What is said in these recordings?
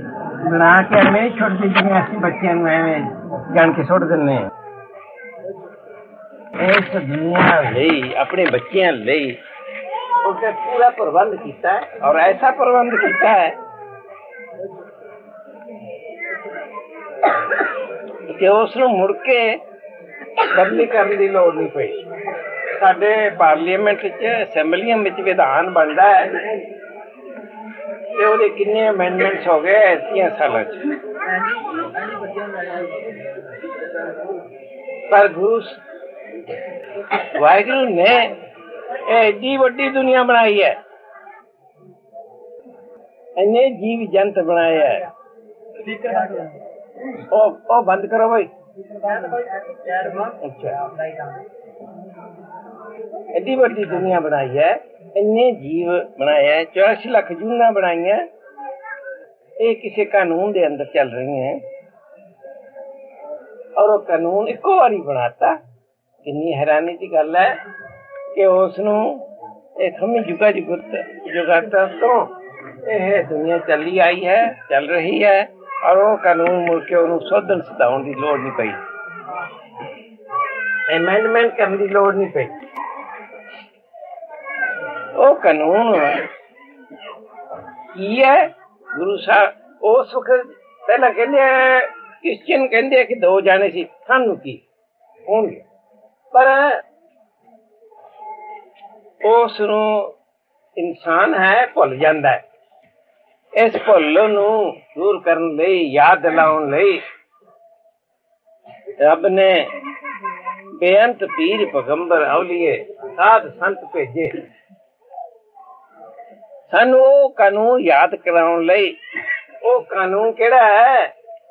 बना के एवं छोड़ दी जिन्हें असं बच्चों एवं जान के सुट देने इस दुनिया लई अपने बच्चों लई उसने पूरा प्रबंध किया है और ऐसा प्रबंध किया है कि उसनू मुड़ के बदली करने की लोड़ नहीं पई। साडे पार्लीमेंट असैंबलियां विधान बनता है ते किन्ने अमेंडमेंट्स हो गए 30 सालों पर गुरु वाहिगुरु ने एडी वड्डी दुनिया बनाई है, इन्ने जीव जंत बनाए है। ओ बंद करो भाई। अच्छा, एडी वड्डी दुनिया बनाई है, इन्ने जीव बनाए है, 84 लाख जूना बनाई है। ये किसी कानून के अंदर चल रही हैं और वो कानून इको बारी बनाता। कितनी हैरानी की गल है कि उसनू खमी जुगा जुगाता तो यह दुनिया चली आई है, चल रही है और वो कानून मुड़ के उन्होंने सोधन सधाउण की लोड़ नहीं पई, अमेंडमेंट करने की लोड़ नहीं पई। वो कानून की है गुरु साहब उस वक्त पहला कहते क्रिश्चियन कहते कि 2 जाने सी सानू की होंगे पर उसनू इंसान है भुल जाता है। इस भुल नू दूर करने लई याद दिलाउण लई रब ने बेअंत पीर पैगंबर औलिए साध संत भेजे सानू वो कानून याद कराउण लई। वो कानून केड़ा है?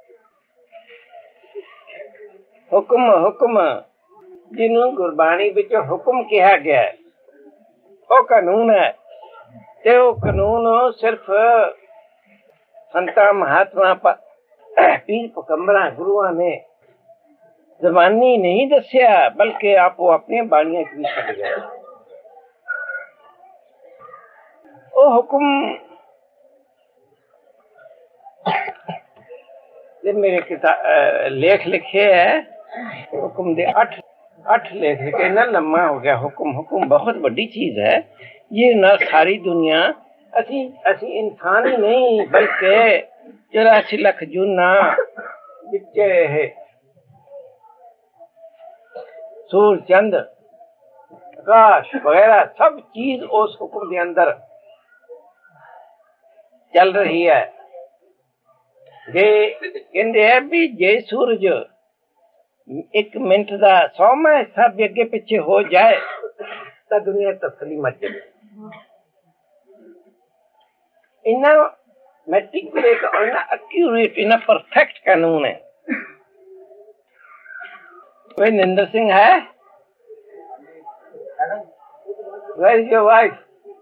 हुक्म हुक्म जिन्हों गुरबाणी विच हुक्म कहा गया है वो कानून है। ते वो कानून सिर्फ संता महात्मा पीर पैगंबरां गुरुआं ने जबानी नहीं दसिया बल्कि आपो अपनी बाणियां च भी छड्ड गए। वो हुक्म मेरे लेख लिखे है, हुक्म दे 8 लेख लिखे। इतना लम्मा हो गया हुक्म। हुक्म बहुत बड़ी चीज है। ये ना सारी दुनिया असी इंसान ही नहीं बल्कि 84 लाख जूना बिचे है सूरज चंद आकाश वगैरह सब चीज उस हुक्म के अंदर चल रही है। जे कहते हैं भी जे सूरज 1 मिनट का 100वां हिस्सा भी अगे पिछे हो जाए तो दुनिया तसली मच जाए। इन्ना मेटिकुलेट और इन्ना एक्यूरेट इन्ना परफेक्ट कानून है। कोई निंदर सिंह है? Where is your wife?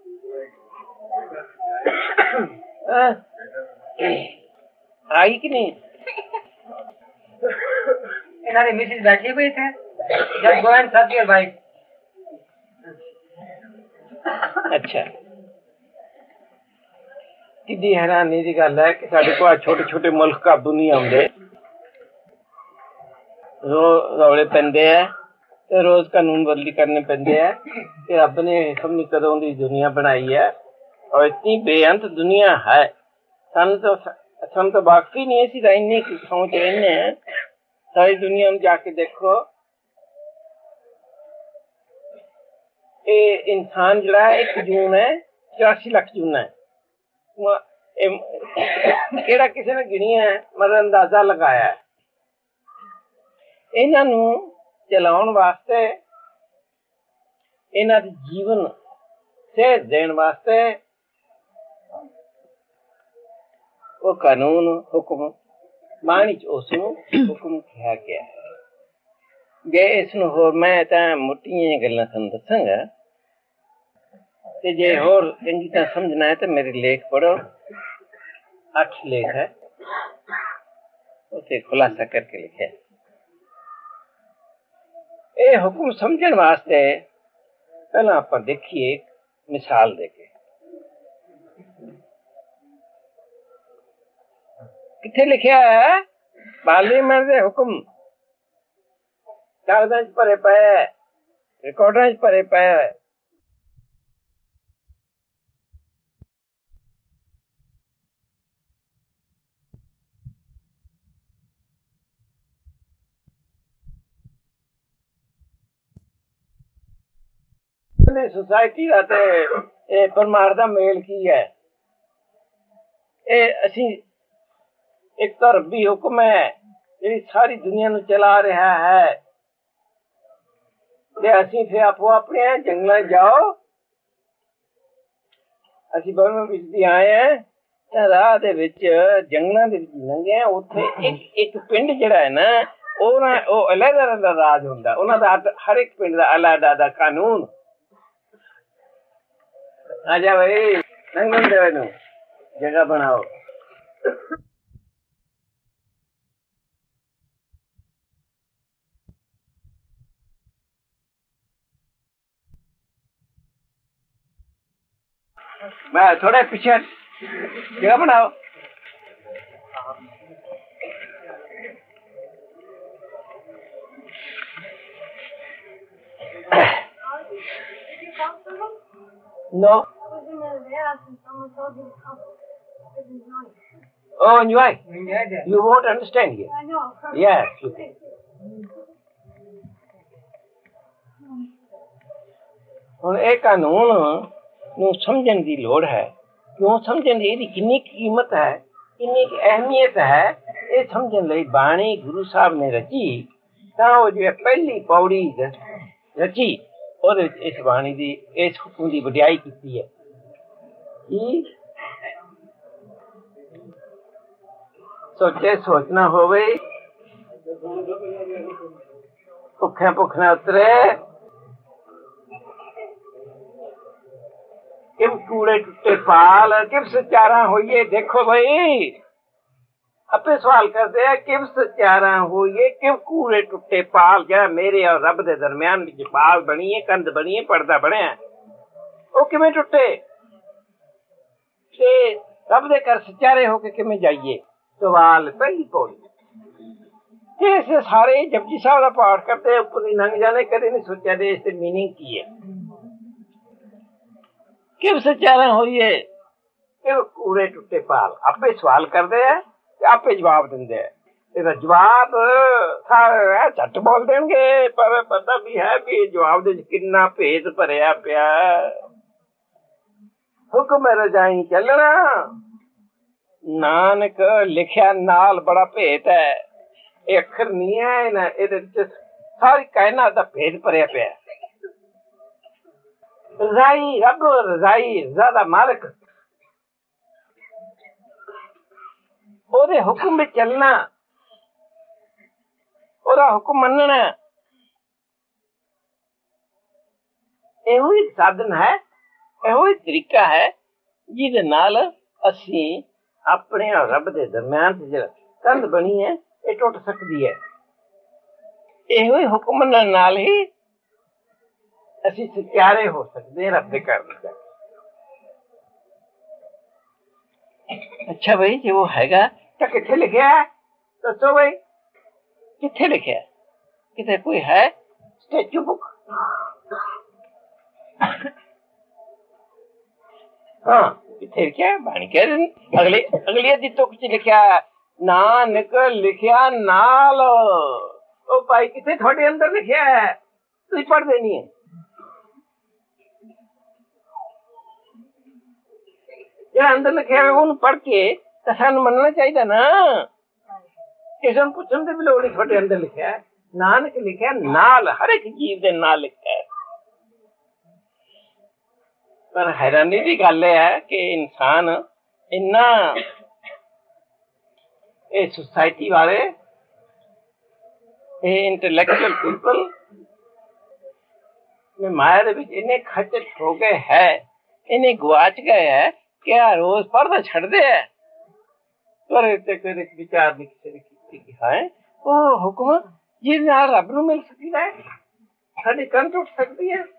आई कि नहीं? इन्होंने मिसेज बैठी हुई थे जब गोविंद साहब की वाइफ। अच्छा, कितनी हैरानी की गल है कि साडे कोल छोटे छोटे मुल्क काबू नहीं आउंदे, रौले पैंदे है ते रोज कानून बदली करने पैंदे है कि रब ने समझ कदों दी दुनिया बनाई है और इतनी बेअंत दुनिया है। सानू तो वाकई नहीं असीं तां इन्नी सोच रहे हैं। सारी दुनिया में जाके देखो, ये इंसान जड़ा है 1 जून है 84 लाख जूना है। केड़ा किसी ने गिनिया है मतलब अंदाजा लगाया है। इन्हां नू चलाउण वास्ते इन्हां दे जीवन सेहत देण वास्ते वो कानून हुक्म बाणी च उसनू हुक्म कहा गया है। जे इसनू होर मैं तां मोटियां गल्लां तुहानूं दसांगा ते जे होर चंगी तरह समझना है तो मेरे लेख पढ़ो। 8 लेख है, उसे खुलासा करके लिखे। ये हुक्म समझण वास्ते पहला आपां देखिए एक मिसाल देके। किथे लिखिया है? पार्लीमेंट दे हुक्म कागजां च भरे पे है, रिकॉर्डां च भरे पे है। सोसाइटी का ते परमार दा मेल की है? असी एक तो रब्बी हुक्म है जी सारी दुनिया नु चला रहा है ते असी फिर आपो अपने जंगल जाओ। असी बर्मा विच दी आए हैं ते राह दे विच जंगलां दे विच लंघे उत्थे एक पिंड जिहड़ा है ना ओ अलग दा राज हुंदा, उन्हां दा हर एक पिंड दा अलग दा कानून। आजा भाई लंघन दे नू जगह बनाओ। मैं थोड़े पीछे जगह बनाओ। No. Oh, and you won't understand here. I know. Yes. ਹੁਣ ਇਹ ਕਾਨੂੰਨ ਨੂੰ ਸਮਝਣ ਦੀ ਲੋੜ ਹੈ। ਕਿਉਂ ਸਮਝਣ ਦੀ? ਇਹਦੀ ਕਿੰਨੀ ਕੀਮਤ ਹੈ, ਕਿੰਨੀ ਅਹਿਮੀਅਤ ਹੈ, ਇਹ ਸਮਝਣ ਲਈ ਬਾਣੀ ਗੁਰੂ ਸਾਹਿਬ ਨੇ ਰਚੀ। ਤਾਂ ਉਹ ਜੋ ਪਹਿਲੀ ਪੌੜੀ ਰਚੀ ਉਹਦੇ ਵਿੱਚ ਇਸ ਬਾਣੀ ਦੀ ਇਸ ਹੁਕਮ ਦੀ ਵਡਿਆਈ ਕੀਤੀ ਹੈ ਕਿ सोचे सोचना हो गई भुखे भुख न उतरे किम कूड़े टुटे पाल किम सचारा होइए। देखो भाई अपने सवाल करते हैं किम सचारा होइए किम कूड़े टुटे पाल जरा मेरे और रब दे दरम्यान विच पाल बनी है, कंध बनी है, पर्दा बनया वो किवें टुटे ते रब दे घर सचारे होके किवें जाइए। सवाल पहली पौड़ी ऐसे सारे जपजी साहब का पाठ करते ऊपर ही लंघ जाने, कभी नहीं सोचा दे इससे मीनिंग की है। किम सचारा होइए कि कूड़े टुटे पाल आपे सवाल करते हैं आपे जवाब देंगे। ਇਹਦਾ ਜਵਾਬ ਝੱਟ ਬੋਲ ਦੇਣਗੇ ਪਰ ਪਤਾ ਵੀ ਹੈ ਵੀ ਜਵਾਬ ਦੇ ਵਿੱਚ ਕਿੰਨਾ ਭੇਦ ਭਰਿਆ ਪਿਆ। ਹੁਕਮ ਰਜਾਈ ਚੱਲਣਾ ਨਾਨਕ ਲਿਖਿਆ ਨਾਲ ਬੜਾ ਭੇਦ ਹੈ। ਇਹ ਅੱਖਰ ਨਹੀਂ ਹੈ ਨਾ, ਇਹਦੇ ਵਿੱਚ ਸਾਰੀ ਕਾਇਨਾਤ ਦਾ ਭੇਦ ਭਰਿਆ ਪਿਆ। ਰਜ਼ਾਈ ਰੱਬ ਰਜ਼ਾਈ ਰਜ਼ਾ ਦਾ ਮਾਲਕ, ਉਹਦੇ ਹੁਕਮ ਵਿੱਚ ਚੱਲਣਾ, ਉਹਦਾ ਹੁਕਮ ਮੰਨਣਾ, ਇਹੋ ਹੀ ਸਾਧਨ ਹੈ, ਇਹੋ ਹੀ ਤਰੀਕਾ ਹੈ ਜਿਹਦੇ ਨਾਲ ਅਸੀਂ ਆਪਣੇ ਰੱਬ ਦੇ ਦਰਮਿਆਨ ਤੇ ਜਿਹੜਾ ਕੰਧ ਬਣੀ ਹੈ ਇਹ ਟੁੱਟ ਸਕਦੀ ਹੈ। ਇਹੋ ਹੀ ਹੁਕਮ ਮੰਨਣ ਨਾਲ ਹੀ ਅਸੀਂ ਸਚਿਆਰੇ ਹੋ ਸਕਦੇ ਹਾਂ ਰੱਬ ਦੇ ਘਰ ਵਿੱਚ। ਅੱਛਾ ਬਈ ਜੇ ਉਹ ਹੈਗਾ ਤਾਂ ਕਿੱਥੇ ਲਿਖਿਆ ਹੈ ਦੱਸੋ ਬਈ, ਕਿੱਥੇ ਲਿਖਿਆ? ਕਿਤੇ ਕੋਈ ਹੈ ਸਟੈਚੂ ਬੁੱਕ? ਹਾਂ ਕਿੱਥੇ ਲਿਖਿਆ? ਬਾਣੀ ਕਹਿ ਰਹੇ ਅਗਲੀ ਦੀ ਤੁਕ ਚ ਲਿਖਿਆ ਨਾਨਕ ਲਿਖਿਆ ਨਾਲ। ਉਹ ਭਾਈ ਕਿੱਥੇ ਤੁਹਾਡੇ ਅੰਦਰ ਲਿਖਿਆ ਹੈ? ਤੁਸੀਂ ਪੜ੍ਹਦੇ ਨਹੀਂ ਹੈ। ਜਿਹੜਾ ਅੰਦਰ ਲਿਖਿਆ ਹੋਇਆ ਉਹਨੂੰ ਪੜ੍ਹ ਕੇ ਤਾਂ ਸਾਨੂੰ ਮੰਨਣਾ ਚਾਹੀਦਾ ਨਾ। ਕਿਸੇ ਨੂੰ ਪੁੱਛਣ ਦੀ ਵੀ ਲੋੜ ਨਹੀਂ, ਤੁਹਾਡੇ ਅੰਦਰ ਲਿਖਿਆ ਨਾਨਕ ਲਿਖਿਆ ਨਾਲ, ਹਰ ਇੱਕ ਜੀਵ ਦੇ ਨਾਲ ਲਿਖਿਆ। ਪਰ ਹੈਰਾਨੀ ਦੀ ਗੱਲ ਇਹ ਹੈ ਕਿ ਇਨਸਾਨ ਇੰਨਾ ਇਹ ਸੁਸਾਇਟੀ ਵਾਲੇ ਇਹ ਇੰਟੈਲੈਕਚੁਅਲ ਪੀਪਲ में माया ਦੇ ਵਿੱਚ ਇੰਨੇ ਖੱਚਤ ਹੋ ਗਏ ਹੈ, ਇੰਨੇ ਗਵਾਚ ਗਏ ਹੈ ਕਿ ਆ ਰੋਜ਼ ਪੜ੍ਹਨਾ ਛੱਡਦੇ ਹੈ। ਪਰ ਤੇ ਕੋਈ ਵਿਚਾਰ ਨਹੀਂ ਕਿਸੇ ਨੇ ਕੀਤੀ ਕਿ ਹੈ ਉਹ ਹੁਕਮ ਜਿਹਦੇ ਨਾਲ ਰੱਬ ਨੂੰ ਮਿਲ ਸਕਦਾ ਹੈ, ਸਾਡੀ ਕੰਨ ਟੁੱਟ ਸਕਦੀ ਹੈ।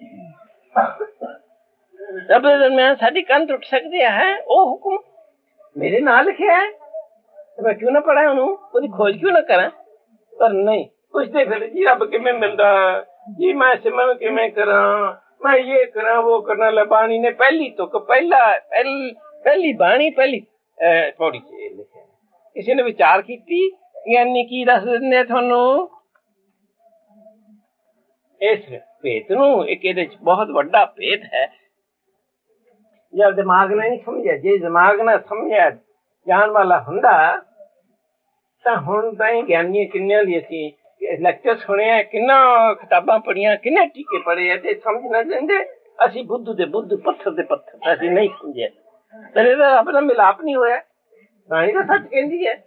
ਰੱਬ ਦੇ ਦਰਮਿਆਨ ਸਾਡੀ ਕੰਨ ਟੁੱਟ ਸਕਦੀ ਹੈ ਉਹ ਹੁਕਮ मेरे नाल लिखिया है तो मैं क्यों ना पढ़ा उन्होंने खोज क्यों ना करा। पर नहीं पुछते फिर जी रब किवें मिलदा जी, मैं सिमरन किवें करा, मैं ये करा वो करना। लबाणी ने पहली तुक पहली बाणी पहली पौड़ी च लिखिया। किसी ने विचार की ज्ञानी की दस दिंदे थानू इस भेत नू। एक इहदे च बहुत वड्डा भेत है। जब दिमाग ने नहीं समझिया, जे दिमाग ना समझिया जान वाला हुंदा तां हुण ताईं ज्ञानी किन्ने दी असीं लेक्चर सुने, किन्ना किताबां पढ़ियां, किन्ने टीके पढ़े ते समझ ना जांदे। असीं बुद्ध दे बुद्ध, पत्थर दे पत्थर असीं नहीं समझे। पर इहदा रब नाल मिलाप नहीं होया। बाणी तां सच कहंदी है।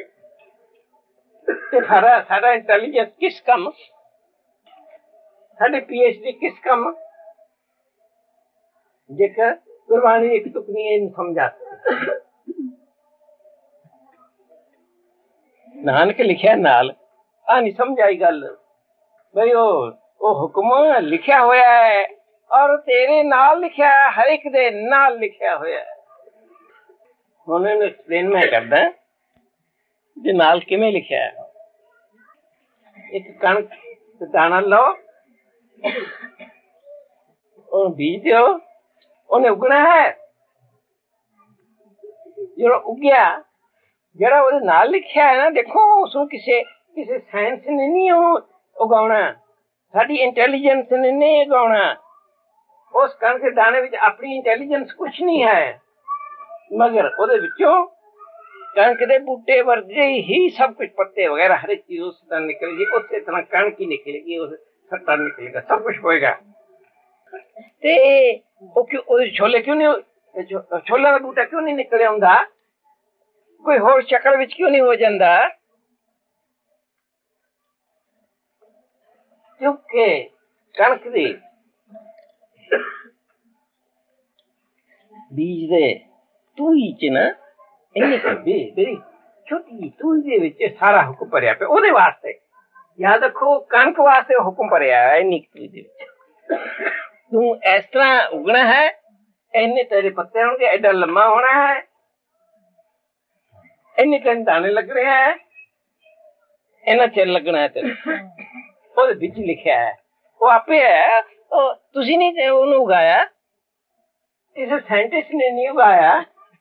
ते सारा इंटैलीजेंस किस कम, साडे PhD किस कम, जेकर गुरबाणी एक टुकड़ी समझा। नानक लिखिया नाल आ नहीं समझ आई गल भाई ओ हुक्म लिखिया होया है और तेरे नाल लिखिया है, हर एक दे नाल लिखिया होया है। हुण इहनूं एक्सप्लेन मैं करदा जे नाल किवें लिखिया है। एक कणक दाना लो, ओह बीज दो, उन्हें उगना है। जो उगया जरा वो नाल लिखिया है ना, देखो उसको किसी साइंस ने नहीं उगाना, साडी इंटेलिजेंस ने नहीं उगाना। उस कणक के दाने विच अपनी इंटेलिजेंस कुछ नहीं है, मगर ओदे विचों कणक के बूटे वर्गे ही सब कुछ, पत्ते वगैरह हर एक चीज उससे निकलेगी। उसी तरह कणक ही निकलेगी, उस सट्टा निकलेगा, सब कुछ होएगा। ते वो क्यों छोले क्यों नहीं, छोले का बूटा क्यों नहीं निकले हुंदा, कोई होर शक्ल विच क्यों नहीं हो जांदा? क्योंकि कणक दे बीज दे तूई च ना इन्नी बड़ी छोटी तूई दे विच सारा हुक्म भरिया पे। ओदे वास्ते याद रखो, कणक वास्ते हुक्म भरिया है इन्नी तूई दे विच। तू इस तरह उगना है, इन्ने तेरे पत्ते होंगे, एडा लम्मा होना है, इन्ने तेरे दाने लग रहे हैं, इन्ना चिर लगना है तेरे। ओदे विच लिखिया है, वो आपे है, तुसी नहीं उन्हें उगाया, किसी साइंटिस्ट ने नहीं उगाया।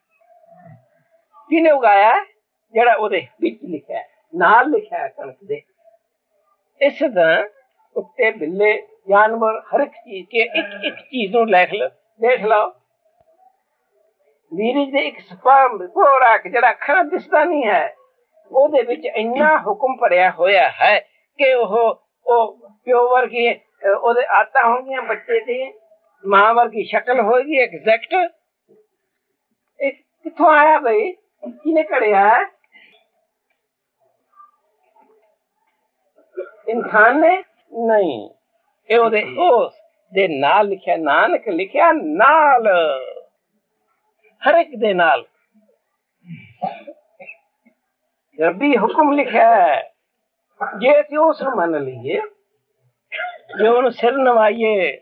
किने उगाया? जड़ा ओदे विच लिखिया है, नाल लिखिया है कणक दे। इस तरह कुत्ते बिल्ले जानवर हर एक चीज के एक चीज नूं देख लो। वीरज दे एक स्पर्म पूरा जड़ा अखां दिसदा नहीं है, ओदे विच इन्ना हुक्म भरिया होया है कि ओ प्यो वर्गी ओदे आदतां होंगियां, बच्चे दी मां वर्गी शक्ल होगी एग्जैक्ट। कित्थों आया भाई, किने कढ़िया है? इंसान ने नहीं, दे नाल लिखिया, नानक लिखिया नाल, हर एक दे नाल रब्बी हुक्म लिखिया है। जे असीं उस मन लीए, जो उन्हें सिर नवाइए,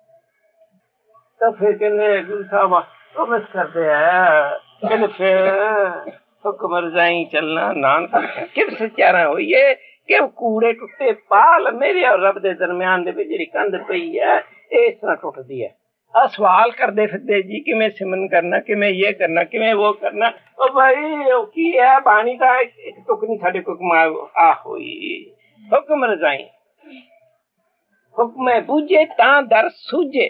तो फिर कहने गुरु साहब प्रॉमिस करते हैं, कहने फिर हुक्म रजाई चलना नानक किस सचारा होइए कि कूड़े टुटे पाल मेरे और रब दे दरम्यान दे जी कंध पई है, इस तरह टुटदी है। सवाल करते फिरते जी किवें सिमरन करना, किवें ये करना, किवें वो करना। ओ भाई ओ की है, बाणी का एक टुकनी साडे हुक्म आ होई, हुक्म रजाई हुक्म बूझे तां दर सूझे।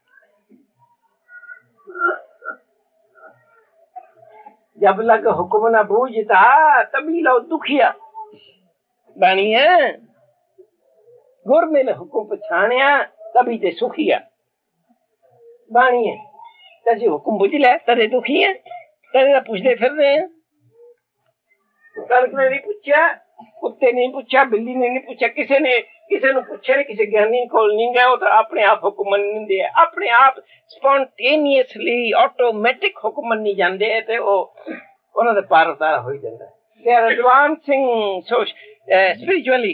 जब लग हुक्म न बूझता तभी लो दुखिया। बाणी है गुर मिल हुक्म पछाणिया तभी ते सुखिया। बाणी है तसी हुक्म बुझ ले तरे दुखी है, तरे पूछते फिर रहे हैं। कणक ने नहीं पूछा, कुत्ते ने नहीं पूछा, बिल्ली ने नहीं पूछा, किसी ने पूछा नहीं, किसी ज्ञानी को नहीं गया। वो तो अपने आप हुक्म मन दे, अपने आप स्पॉन्टेनियसली ऑटोमेटिक हुक्म मनी जाते है, तो वो उन्होंने पार उतारा हो जाता है। They are advancing so spiritually।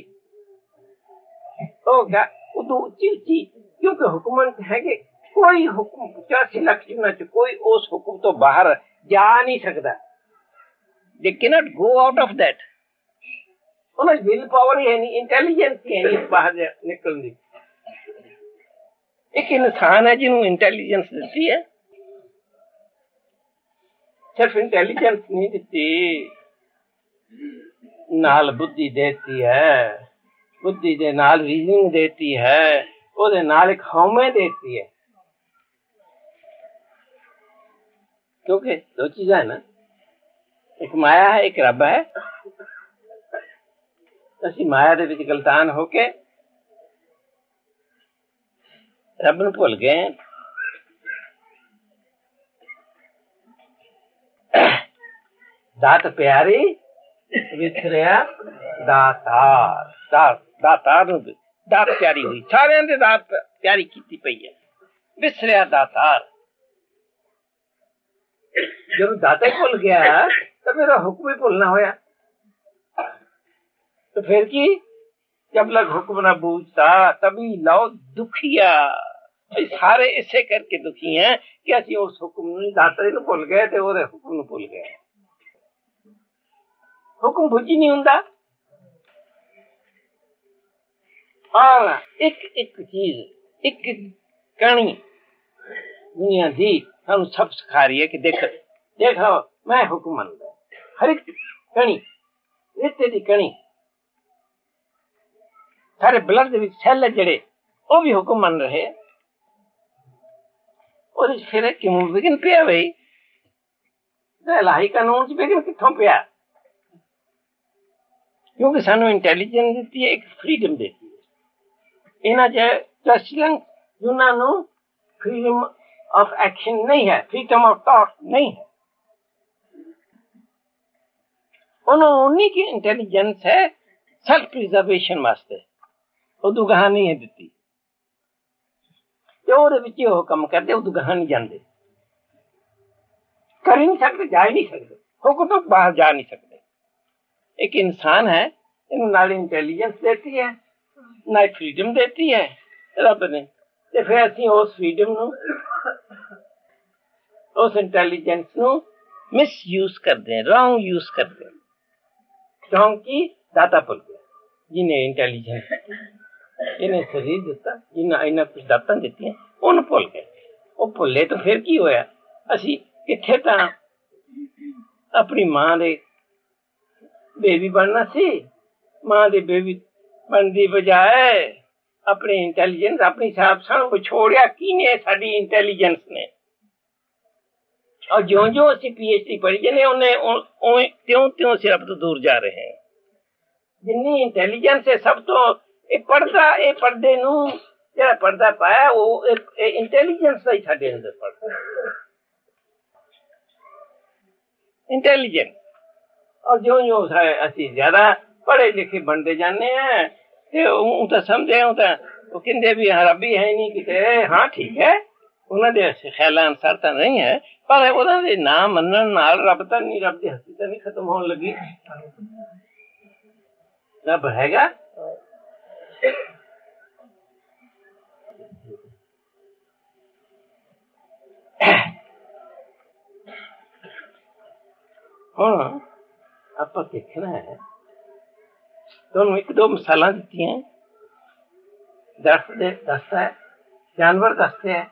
तो क्या उच्ची क्योंकि हुक्म है कि कोई हुक्म 85 लाख जीवना च कोई उस हुक्म तो बाहर जा नहीं सकता, they cannot go out of that. उन्हें विल पावर ही है नहीं, इंटेलिजेंस ही है नहीं बाहर निकलने की। एक इंसान है जिन्होंने इंटेलिजेंस देती है, सिर्फ इंटेलिजेंस नहीं देती, नाल बुद्धि देती है, बुद्धि दे नाल रीजनिंग देती है, ओदे नाल एक हौमे देती है। क्योंकि दो चीजें है ना, एक माया है एक रब है। असी माया दे विच गलतान होके रब नूं भुल गए। दात प्यारी विसरिया दातार, दातार नूं दात प्यारी हुई, सारियां दे दात प्यारी कीती पई है, विसरिया दातार। जब दाता ही भुल गया तो मेरा हुक्म ही भुलना होया। तो फिर की, जब लग हुक्म ना बूझता तभी लो दुखिया। सारे इसे करके दुखी हैं कि असि उस हुक्म नूं दाता नूं भुल गए ते ओदे हुक्म नूं भुल गए। हुक्म भुजी नहीं हुंदा। और एक एक चीज, एक कणी दुनिया दी सानू सब सिखा रही है कि देखो मैं हुक्म मनदा, हर एक कणी, रेते दी कणी, सारे ब्लड दे विच सैल जड़े वो भी हुक्म मन रहे। और फिर क्यों विघन पिया भाई, इलाही कानून च विघन कित्थों पिया? क्योंकि सानू इंटेलिजेंस देती है, एक फ्रीडम देती है। इन्हां च जिन्हां नूं फ्रीडम ऑफ एक्शन नहीं है, फ्रीडम ऑफ थॉट नहीं है, उन्हीं की इंटेलिजेंस है सेल्फ प्रिजर्वेशन वास्ते, उदू गहा नहीं है दिती। जो ਉਹਦੇ ਵਿੱਚ ਉਹ ਕੰਮ ਕਰਦੇ ਉਦੋਂ ਗਾਹਾਂ नहीं जाते, कर ही नहीं सकते, जा ही नहीं सकते, हुक्म तो बाहर जा नहीं सकते। एक इंसान है, इन्हों नाल इंटेलिजेंस देती है, ना फ्रीडम देती है रब ने, ते फिर असीं उस फ्रीडम नूं, उस इंटेलिजेंस नूं मिसयूज करते हैं, रॉन्ग यूज करते हैं। क्योंकि दाता भुल गया जिन्हें इंटेलिजेंस, इन्हें शरीर दिता, इन्हें कुछ दातां दित्तियां, उन्हें भुल गए। वो भुले तो फिर की होया, असी किथे तां अपनी मां दे बेबी बनना सी, मां दे बेबी बनने की बजाय अपनी इंटेलिजेंस, अपनी सानू को छोड़िया किने, साडी इंटेलिजेंस ने। और ज्यों ज्यों असी PhD पढ़ी जाने उन्हें त्यों त्यों से रब तो दूर जा रहे हैं। जिन्नी इंटेलिजेंस है सब तो पर्दा, ये पर्दे नूं जेड़ा पर्दा पाया वो इंटेलिजेंस ही साडे अंदर पड़ता, इंटेलिजेंस। और ज्यों ज्यों असी ज्यादा पढ़े लिखे बनते जाने हैं तो समझे वो कहते भी रबी है नहीं किते। हाँ ठीक है, उन्होंने ख्यालां अनुसार तो नहीं है, पर उन्होंने ना मनन नाल रब तो नहीं, रब की हस्ती तो नहीं खत्म होने लगी। रब हैगा, हाँ आप देखना है। दोनों एक दो मिसाल दी हैं, दसता है, जानवर दसते हैं।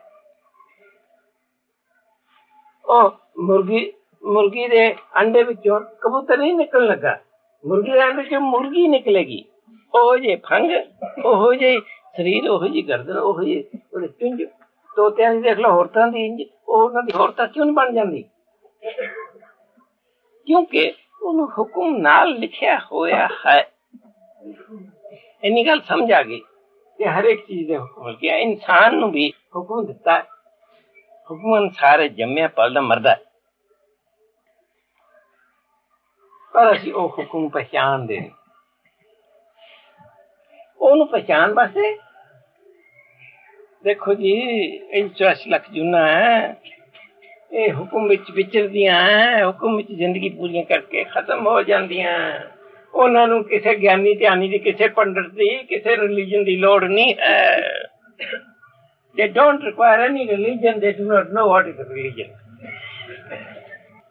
ओ मुर्गी दे अंडे विचों कबूतर नहीं निकल लगा, मुर्गी दे अंडे चों मुर्गी निकलेगी। ओहो जे फंग, ओहो जे शरीर, ओहो जी गर्दन, ओहो जी ओदे चुंझ। तोतियां दी देख लो होरतां दी इंज, उन्हां दी होरतां क्यों नहीं बन जांदी? क्योंकि उन्होंने हुक्म नाल लिखिया होया है। इन्नी गल समझ आ गई कि हर एक चीज ने हुक्म किया, इंसान नूं भी हुक्म दिता है, हुक्म अनुसार जम्मिया पलदा मरदा है। पर असीं वो हुक्म पहचान दे, ओनू पहचान वास्ते देखो जी 84 लाख जूना है, ये हुक्म विच विचरदियां हैं, हुक्म विच जिंदगी पूरी करके खत्म हो जांदियां। उन्हां नूं किसे ज्ञानी ध्यानी दी, किसे पंडित दी, किसे रिलीजन दी लोड़ नहीं है। They don't require any religion, they do not know what is a religion.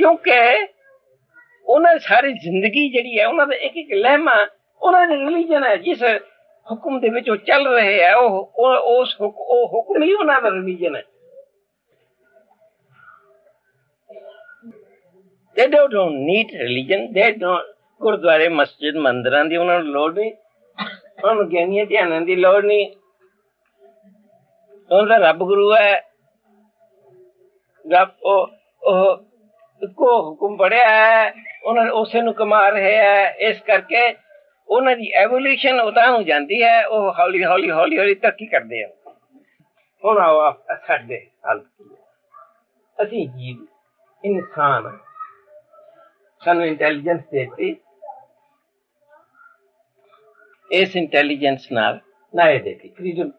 क्योंकि उन्हें सारी जिंदगी जिहड़ी है उन्हां दा एक एक लहमा उन्हां दा रिलीजन है। जिस हुक्म दे विच चल रहे है उस हुक्म ही उन्हां दा रिलीजन है। They don't need religion. They don't गुरुद्वारे मस्जिद मंदिरां दी उन्हां नूं लोड़ नहीं, उन्हां नूं ज्ञानियां ध्यानां दी लोड़ नहीं। उन्हां दा रब गुरु है, रब को हुक्म पढ़िया है, उन्होंने उसे नूं कमा रहे है। इस करके उन्हां दी एवोल्यूशन उतां नूं जांदी है, वो हौली हौली हौली हौली तरक्की करदे हैं। हुण आओ साडे हालत की है। असीं जीव इंसान सानूं इंटैलीजेंस देती, इस इंटैलीजेंस नाल नाए देती फ्रीडम।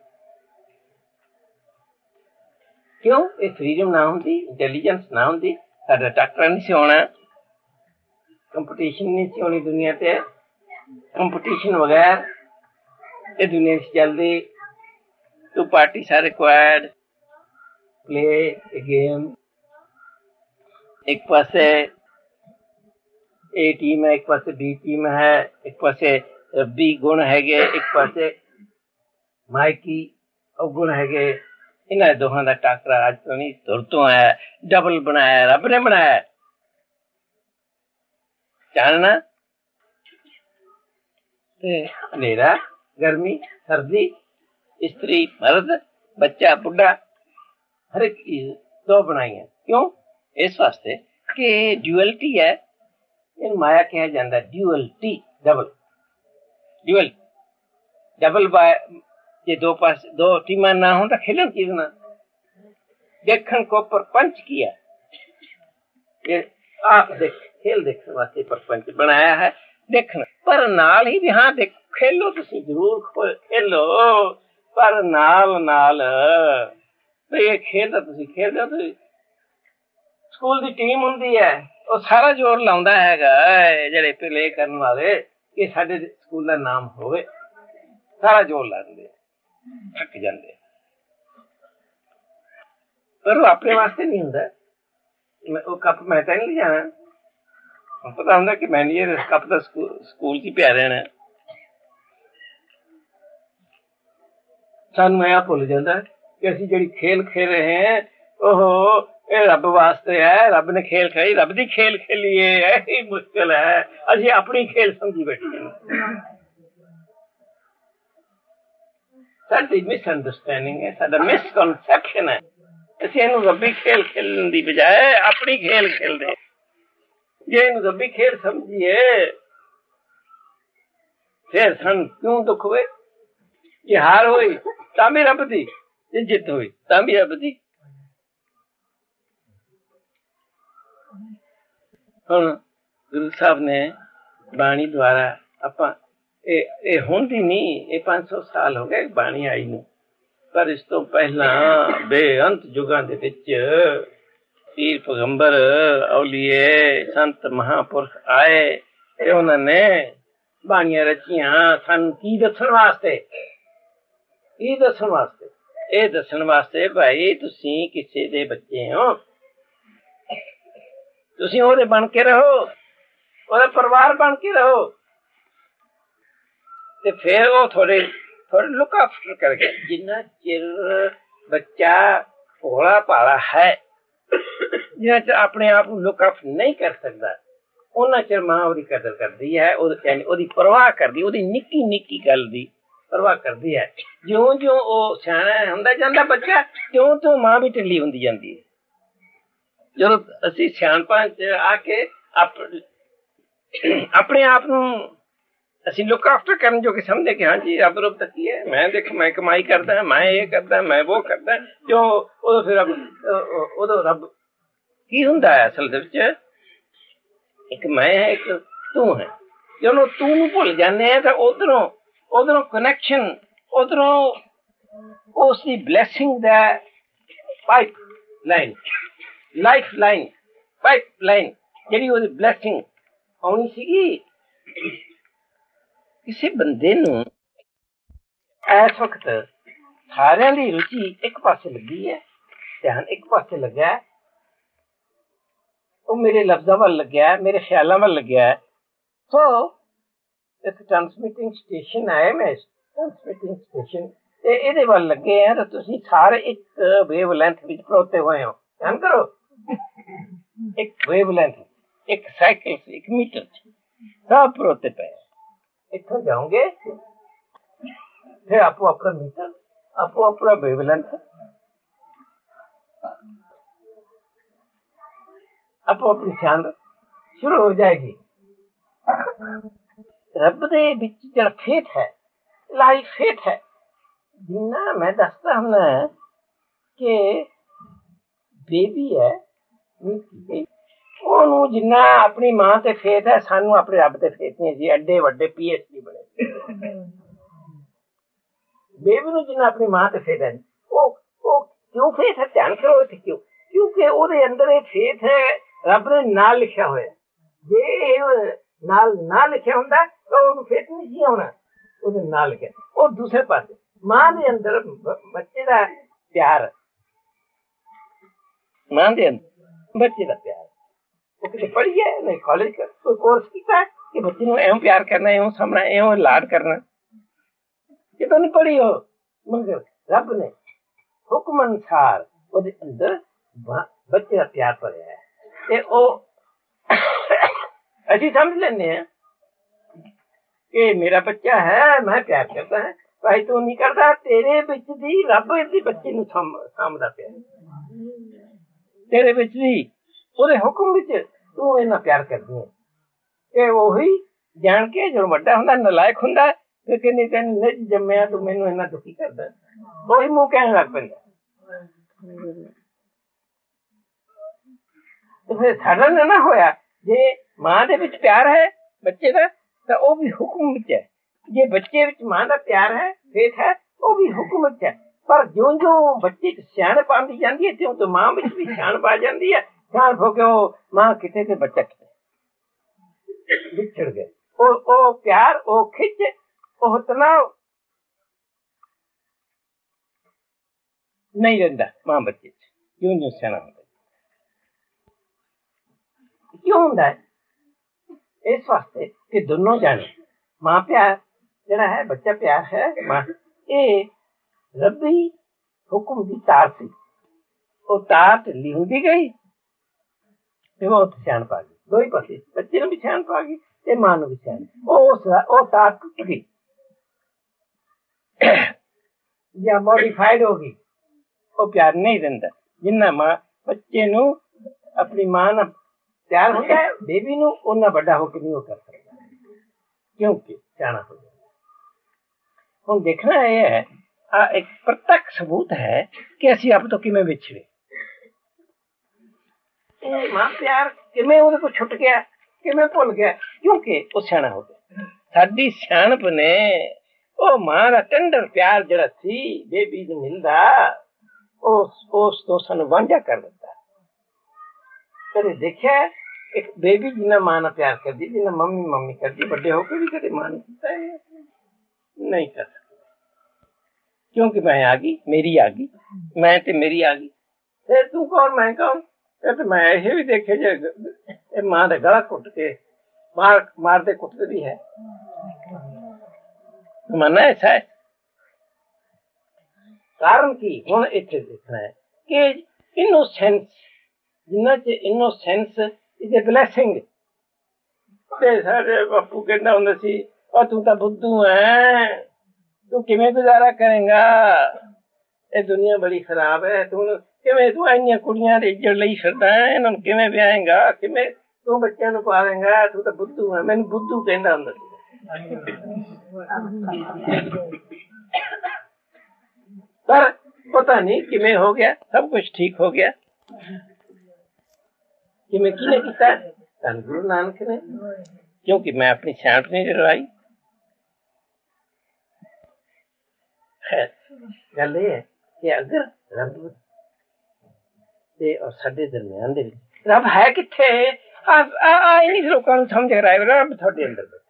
क्यों ये फ्रीडम ना होंदी, इंटैलीजेंस ना होंदी, साडा टक्कर नहीं सी होना, कंपटीशन नहीं सी होनी दुनिया ते। कंपटीशन बगैर ये दुनिया च चलदी। Two parties are required, play a game. एक पासे ए टीम है, एक पासे बी टीम है, एक पासे रब्बी गुण हैगे, एक पासे मायकी अवगुण हैगे। इन्हां दोहां दा टाकरा अज तो नहीं तुर तो है। डबल बनाया रब ने बनाया, जानना ते अंधेरा गर्मी सर्दी, स्त्री मर्द बच्चा बुढ़ा, हर एक चीज दो बनाई है। क्यों? इस वास्ते कि ड्यूअलिटी है। इन माया कहा जाता है duality, double dual double by. जे दो पास दो टीमां ना हो तो खेलन की ना। देखन को परपंच किया, ये आप देख खेल देखने वास्ते परपंच बनाया है, देखना पर नाल ही भी। हाँ देख खेलो, तुसी जरूर खेलो, पर नाल नाल ये खेल तो तुसी खेल दो। स्कूल की टीम हुंदी है, वो सारा जोर लाउंदा हैगा जेड़े प्ले करन वाले कि साडे स्कूल दा नाम होवे, सारा जोर लांदे, थक जाते। पर वो अपने वास्ते नहीं हुंदा। वो कप मैं तो नहीं जाना, पता हुंदा कि मैं ये कप तो स्कूल च पिया रहना। सानू यह भुल जाता कि असीं जिहड़ी खेल खेल रहे हैं ओहो ये रब वास्ते है, रब ने खेल खेली, रब दी खेल खेली है, यही मुश्किल है। असीं अपनी खेल समझी बैठे हैं। साडी मिसअंडरस्टैंडिंग है, साडा मिसकनसेप्शन है। ਅਸੀਂ ਇਹਨੂੰ ਰੱਬੀ ਖੇਲ ਖੇਲਣ ਦੀ ਬਜਾਏ ਆਪਣੀ ਖੇਲ ਖੇਲਦੇ। ਜੇ ਇਹਨੂੰ ਰੱਬੀ ਖੇਲ ਸਮਝੀਏ ਫਿਰ ਸਾਨੂੰ ਕਿਉਂ ਦੁੱਖ ਹੋਵੇ? ਜੇ ਹਾਰ ਹੋਈ ਤਾਂ ਵੀ ਰੱਬ ਦੀ, ਜੇ ਜਿੱਤ ਹੋਈ ਤਾਂ ਵੀ ਰੱਬ ਦੀ। ਹੁਣ ਗੁਰੂ ਸਾਹਿਬ ਨੇ ਬਾਣੀ ਦੁਆਰਾ ਆਪਾਂ ਇਹ ਹੁਣ ਦੀ ਨਹੀਂ, ਇਹ 500 ਸਾਲ ਹੋ ਗਏ ਬਾਣੀ ਆਈ ਨੂੰ। पर इस तो पहला बेअंत युगां दे विच पीर पैगंबर औलिए संत महापुरख आए ते उन्हां ने बाणियां रचियां सानू की दस्सण वास्ते, ये दस्सण वास्ते भाई तुसीं किसे दे बच्चे हो, तुसीं ओहदे बन के रहो, ओहदा परिवार बन के रहो ते फिर वो थोड़े लुक आफ्टर करके। जिन्ना चिर बच्चा भोला भाला है, जिन्ना चिर अपने आप लुक आफ्टर नहीं कर सकता, उन्ना चिर मां ओहदी कदर करदी है, ओहदी परवाह करदी, ओहदी निक्की निक्की गल दी परवाह करदी है। ज्यों ज्यों ओह सियाणा हुंदा जांदा बच्चा, त्यों त्यों मां भी ढिल्ली हुंदी जांदी है। जदों असीं सियाणपां च आके अपने आप नूं ਅਸੀਂ लुक आफ्टर करन जो कि समझे कि हाँ जी रब रब तकी है, मैं देख मैं कमाई करदा, मैं ये करदा, मैं वो करदा, जो उदों फिर उदों रब की हुंदा है असल दे विच एक मैं है एक तू है। ਜਦੋਂ ਤੂੰ ਨੂੰ ਭੁੱਲ ਜਾਂਦੇ ਆ ਤਾਂ ਉਧਰੋਂ ਕਨੈਕਸ਼ਨ, ਉਧਰੋਂ ਉਸ ਦੀ ਬਲੈਸਿੰਗ ਦਾ pipeline, lifeline, pipeline ਜਿਹੜੀ ਉਹਦੀ ਬਲੈਸਿੰਗ ਆਉਣੀ ਸੀਗੀ। ਕਿਸੇ ਬੰਦੇ ਨੂੰ ਇਸ ਵਕਤ ਸਾਰਿਆਂ ਦੀ ਰੁਚੀ ਇੱਕ ਪਾਸੇ ਲੱਗੀ ਹੈ, ਧਿਆਨ ਇੱਕ ਪਾਸੇ ਲੱਗਾ, ਉਹ ਮੇਰੇ ਲਫ਼ਜ਼ਾਂ ਵੱਲ ਲੱਗਿਆ, ਮੇਰੇ ਖਿਆਲਾਂ ਵੱਲ ਲੱਗਿਆ। ਸੋ ਇੱਕ ਟ੍ਰਾਂਸਮਿਟਿੰਗ ਸਟੇਸ਼ਨ ਹੈ, ਮੈਂ ਟ੍ਰਾਂਸਮਿਟਿੰਗ ਸਟੇਸ਼ਨ ਤੇ ਇਹਦੇ ਵੱਲ ਲੱਗੇ ਆ ਤਾਂ ਤੁਸੀਂ ਸਾਰੇ ਇੱਕ ਵੇਵ ਲੈਂਥ ਵਿੱਚ ਖਲੋਤੇ ਹੋਏ ਹੋ। ਧਿਆਨ ਕਰੋ, ਇੱਕ ਵੇਵ ਲੈਂਥ, ਇੱਕ ਸਾਈਕਲ, ਇੱਕ ਮੀਟਰ ਸਭ ਖਲੋਤੇ ਪਏ। ਇੱਥੋਂ ਜਾਓਗੇ फिर आपको अपना मीटर, आपको अपना वेवलेंथ, आपको अपनी सियान शुरू हो जाएगी। रब दे विच जिहड़ा फेट है, लाइफ फेट है, जिन्ना मैं दसदा हुंदा कि बेबी है ਉਹਨੂੰ ਜਿੰਨਾ ਆਪਣੀ ਮਾਂ ਤੇ ਫੇਥ ਹੈ, ਸਾਨੂੰ ਆਪਣੇ ਰੱਬ ਤੇ ਫੇਥ ਨਹੀਂ। ਸੀ ਐਡੇ ਵੱਡੇ PhD ਬਣੇ। ਬੇਬੀ ਨੂੰ ਜਿੰਨਾ ਆਪਣੀ ਮਾਂ ਤੇ ਫੇਥ ਹੈ, ਉਹ ਕਿਉਂ ਫੇਥ ਹੈ? ਧਿਆਨ ਕਰੋ ਇੱਥੇ ਕਿਉਂ? ਕਿਉਂਕਿ ਉਹਦੇ ਅੰਦਰ ਇਹ ਫੇਥ ਹੈ, ਰੱਬ ਨੇ ਨਾਲ ਲਿਖਿਆ ਹੋਇਆ। ਜੇ ਨਾਲ ਨਾ ਲਿਖਿਆ ਹੁੰਦਾ ਤਾਂ ਉਹਨੂੰ ਫੇਥ ਨਹੀਂ ਸੀ ਆਉਣਾ। ਉਹਦੇ ਨਾਲ ਲਿਖਿਆ। ਉਹ ਦੂਸਰੇ ਪਾਸੇ ਮਾਂ ਦੇ ਅੰਦਰ ਬੱਚੇ ਦਾ ਪਿਆਰ, ਮਾਂ ਦੇ ਅੰਦਰ ਬੱਚੇ ਦਾ ਪਿਆਰ। ਉਹ ਕਿਤੇ ਪੜ੍ਹੀ ਹੈ, ਨਹੀਂ ਕਾਲਜ ਕੋਈ ਕੋਰਸ ਕੀਤਾ ਕਿ ਬੱਚੇ ਨੂੰ ਇਉਂ ਪਿਆਰ ਕਰਨਾ, ਇਉਂ ਸਾਹਮਣਾ, ਇਉਂ ਲਾਡ ਕਰਨਾ, ਕਿਤੋਂ ਨਹੀਂ ਪੜ੍ਹੀ ਉਹ। ਮਗਰ ਰੱਬ ਨੇ ਹੁਕਮ ਅਨੁਸਾਰ ਉਹਦੇ ਅੰਦਰ ਬੱਚੇ ਦਾ ਪਿਆਰ ਭਰਿਆ ਹੈ। ਤੇ ਉਹ ਅਸੀਂ ਸਮਝ ਲੈਂਦੇ ਹਾਂ ਕਿ ਮੇਰਾ ਬੱਚਾ ਹੈ, ਮੈਂ ਪਿਆਰ ਕਰਦਾ ਹਾਂ। ਭਾਈ ਤੂੰ ਨਹੀਂ ਕਰਦਾ, ਤੇਰੇ ਵਿੱਚ ਦੀ ਰੱਬ ਦੇ ਬੱਚੇ ਨੂੰ ਸਾਂਭਦਾ ਪਿਆ। ਤੇਰੇ ਵਿੱਚ ਵੀ ਉਹਦੇ ਹੁਕਮ ਵਿੱਚ ਤੂੰ ਇੰਨਾ ਪਿਆਰ ਕਰਦੀ ਹੈ। ਇਹ ਉਹੀ ਜਾਣ ਕੇ ਜਦੋਂ ਵੱਡਾ ਹੁੰਦਾ ਨਲਾਇਕ ਹੁੰਦਾ ਫਿਰ ਕਹਿੰਦੀ ਤੈਨੂੰ ਨਹੀਂ ਜੰਮਿਆ, ਤੂੰ ਮੈਨੂੰ ਇੰਨਾ ਦੁਖੀ ਕਰਦਾ। ਉਹੀ ਮੂੰਹ ਕਹਿਣ ਲੱਗ ਪੈਂਦਾ। ਤੇ ਫਿਰ ਸਾਡਾ ਨਾ ਹੋਇਆ, ਜੇ ਮਾਂ ਦੇ ਵਿੱਚ ਪਿਆਰ ਹੈ ਬੱਚੇ ਦਾ ਤਾਂ ਉਹ ਵੀ ਹੁਕਮ ਵਿੱਚ ਹੈ। ਜੇ ਬੱਚੇ ਵਿੱਚ ਮਾਂ ਦਾ ਪਿਆਰ ਹੈ, ਫੇਥ ਹੈ, ਉਹ ਵੀ ਹੁਕਮ ਵਿੱਚ ਹੈ। ਪਰ ਜਿਉਂ ਜਿਉਂ ਬੱਚੇ ਚ ਸਿਆਣਪ ਆਉਂਦੀ ਜਾਂਦੀ ਹੈ, ਤਿਉਂ ਤੋਂ ਮਾਂ ਵਿੱਚ ਵੀ ਸਿਆਣਪ ਆ ਜਾਂਦੀ ਹੈ। ਸਿਆਣਪ ਹੋ ਕੇ ਉਹ ਮਾਂ ਕਿਤੇ ਤੇ ਬੱਚਾ ਕਿਤੇ ਵਿਛੜ ਗਏ। ਉਹ ਪਿਆਰ, ਉਹ ਖਿੱਚ, ਉਹ ਤਣਾਅ ਨਹੀਂ ਰਹਿੰਦਾ ਮਾਂ ਬੱਚੇ ਚ, ਜਿਉਂ ਜਿਉਂ ਸਿਆਣਾ ਹੁੰਦਾ। ਕਿਉਂ ਹੁੰਦਾ ਹੈ? ਇਸ ਵਾਸਤੇ ਕਿ ਦੋਨੋਂ ਜਾਣੇ ਮਾਂ ਪਿਆਰ ਜਿਹੜਾ ਹੈ, ਬੱਚਾ ਪਿਆਰ ਹੈ ਮਾਂ, ਇਹ ਰੱਬੀ ਹੁਕਮ ਦੀ ਤਾਰ ਸੀ। ਉਹ ਤਾਰ ਢਿੱਲੀ ਹੁੰਦੀ ਗਈ ਤੇ ਉਹ ਸਿਆਣਪ ਆ ਗਈ। ਦੋ ਹੀ ਪਾਸੇ, ਬੱਚੇ ਨੂੰ ਵੀ ਸਿਆਣਪ ਆ ਗਈ ਤੇ ਮਾਂ ਨੂੰ ਵੀ ਸਿਆਣਪ। ਉਹ ਤਾਰ ਟੁੱਟ ਗਈ ਜਾਂ ਮੋਡੀਫਾਈਡ ਹੋ ਗਈ। ਉਹ ਪਿਆਰ ਨਹੀਂ ਦਿੰਦਾ ਜਿੰਨਾ ਮਾਂ ਬੱਚੇ ਨੂੰ ਆਪਣੀ ਮਾਂ ਨਾਲ ਪਿਆਰ ਹੁੰਦਾ ਹੈ। ਬੇਬੀ ਨੂੰ ਉਹਨਾਂ ਵੱਡਾ ਹੋ ਕੇ ਨਹੀਂ ਉਹ ਕਰ ਸਕਦਾ, ਕਿਉਂਕਿ ਸਿਆਣਾ ਹੋ ਜਾਂਦਾ। ਹੁਣ ਦੇਖਣਾ ਇਹ ਹੈ, ਆ ਇੱਕ ਪ੍ਰਤੱਖ ਸਬੂਤ ਹੈ ਕਿ ਅਸੀਂ ਆਪ ਤੋਂ ਕਿਵੇਂ ਵਿਛੜੇ। ਮਾਂ ਪਿਆਰ ਕਿਵੇਂ ਉਹਦੇ ਕੋਲ ਛੁੱਟ ਗਿਆ, ਕਿਵੇਂ ਭੁੱਲ ਗਿਆ? ਕਿਉਂਕਿ ਉਹ ਸਿਆਣਾ ਹੋ ਗਿਆ। ਸਾਡੀ ਸਿਆਣਪ ਨੇ ਉਹ ਮਾਂ ਦਾ ਟੈਂਡਰ ਪਿਆਰ ਜਿਹੜਾ ਸੀ ਬੇਬੀ ਨੂੰ ਮਿਲਦਾ, ਉਸ ਤੋਂ ਸਾਨੂੰ ਵਾਂਝਾ ਕਰ ਦਿੱਤਾ। ਕਦੇ ਦੇਖਿਆ ਇੱਕ ਬੇਬੀ ਜਿੰਨਾ ਮਾਂ ਨਾਲ ਪਿਆਰ ਕਰਦੀ, ਜਿੰਨਾ ਮੰਮੀ ਕਰਦੀ, ਵੱਡੇ ਹੋ ਕੇ ਵੀ ਕਦੇ ਮਾਂ ਨੇ ਕੀਤਾ ਨਹੀਂ ਕਰ ਸਕਦਾ। ਕਿਉਂਕਿ ਮੈਂ ਆ ਗਈ, ਮੇਰੀ ਆ ਗਈ, ਮੈਂ ਤੇ ਮੇਰੀ ਆ ਗਈ। ਫਿਰ ਤੂੰ ਕੌਣ, ਮੈਂ ਕੌਣ? ਤੇ ਮੈਂ ਇਹ ਵੀ ਦੇਖੇ ਜੇ ਇਹ ਮਾਂ ਦਾ ਗਲਾ ਘੁੱਟ ਕੇ ਮਾਰਦੇ ਕੁੱਟਦੇ ਵੀ ਹੈ। ਮਾਨਾ ਐਸਾ ਹੈ। ਕਾਰਨ ਕੀ? ਹੁਣ ਇੱਥੇ ਦੇਖਣਾ ਹੈ ਕਿ ਇਨੋਸੈਂਸ, ਜਿੰਨਾ ਚ ਇਨੋਸੈਂਸ ਇਜ਼ ਅ ਬਲੈਸਿੰਗ। ਤੇ ਸਾਡੇ ਬਾਪੂ ਕਹਿੰਦਾ ਹੁੰਦਾ ਸੀ, ਉਹ ਤੂੰ ਤਾਂ ਬੁੱਧੂ ਹੈ, ਤੂੰ ਕਿਵੇਂ ਗੁਜ਼ਾਰਾ ਕਰੇਗਾ? ਇਹ ਦੁਨੀਆ ਬੜੀ ਖਰਾਬ ਹੈ, ਤੂੰ ਇੰਨੀਆਂ ਕੁੜੀਆਂ ਦੇ ਇੱਜ਼ਤ ਲਈ ਫਿਰਦਾ, ਇਹਨਾਂ ਨੂੰ ਕਿਵੇਂ ਵਿਆਹੇਗਾ, ਕਿਵੇਂ ਤੂੰ ਬੱਚਿਆਂ ਨੂੰ ਪਾਲੇਗਾ? ਤੂੰ ਤਾਂ ਬੁੱਧੂ ਹੈ। ਮੈਨੂੰ ਬੁੱਧੂ ਕਹਿੰਦਾ ਹੁੰਦਾ ਸੀ। ਪਰ ਪਤਾ ਨਹੀਂ ਕਿਵੇਂ ਹੋ ਗਿਆ, ਸਭ ਕੁਛ ਠੀਕ ਹੋ ਗਿਆ। ਕਿਵੇਂ ਕਿਹਨੇ ਕੀਤਾ? ਧੰਨ ਗੁਰੂ ਨਾਨਕ ਨੇ, ਕਿਉਂਕਿ ਮੈਂ ਆਪਣੀ ਸਿਆਣਪ ਨਹੀਂ ਲੜਾਈ। ਗੱਲ ਇਹ ਹੈ ਕਿ ਅਗਰ ਰੱਬ ਤੇ ਸਾਡੇ ਦਰਮਿਆਨ ਦੇ ਵਿੱਚ ਰੱਬ ਹੈ ਕਿੱਥੇ? ਨਹੀਂ ਲੋਕਾਂ ਨੂੰ ਸਮਝ ਰਿਹਾ ਰੱਬ ਤੁਹਾਡੇ ਅੰਦਰ ਬੈਠਾ।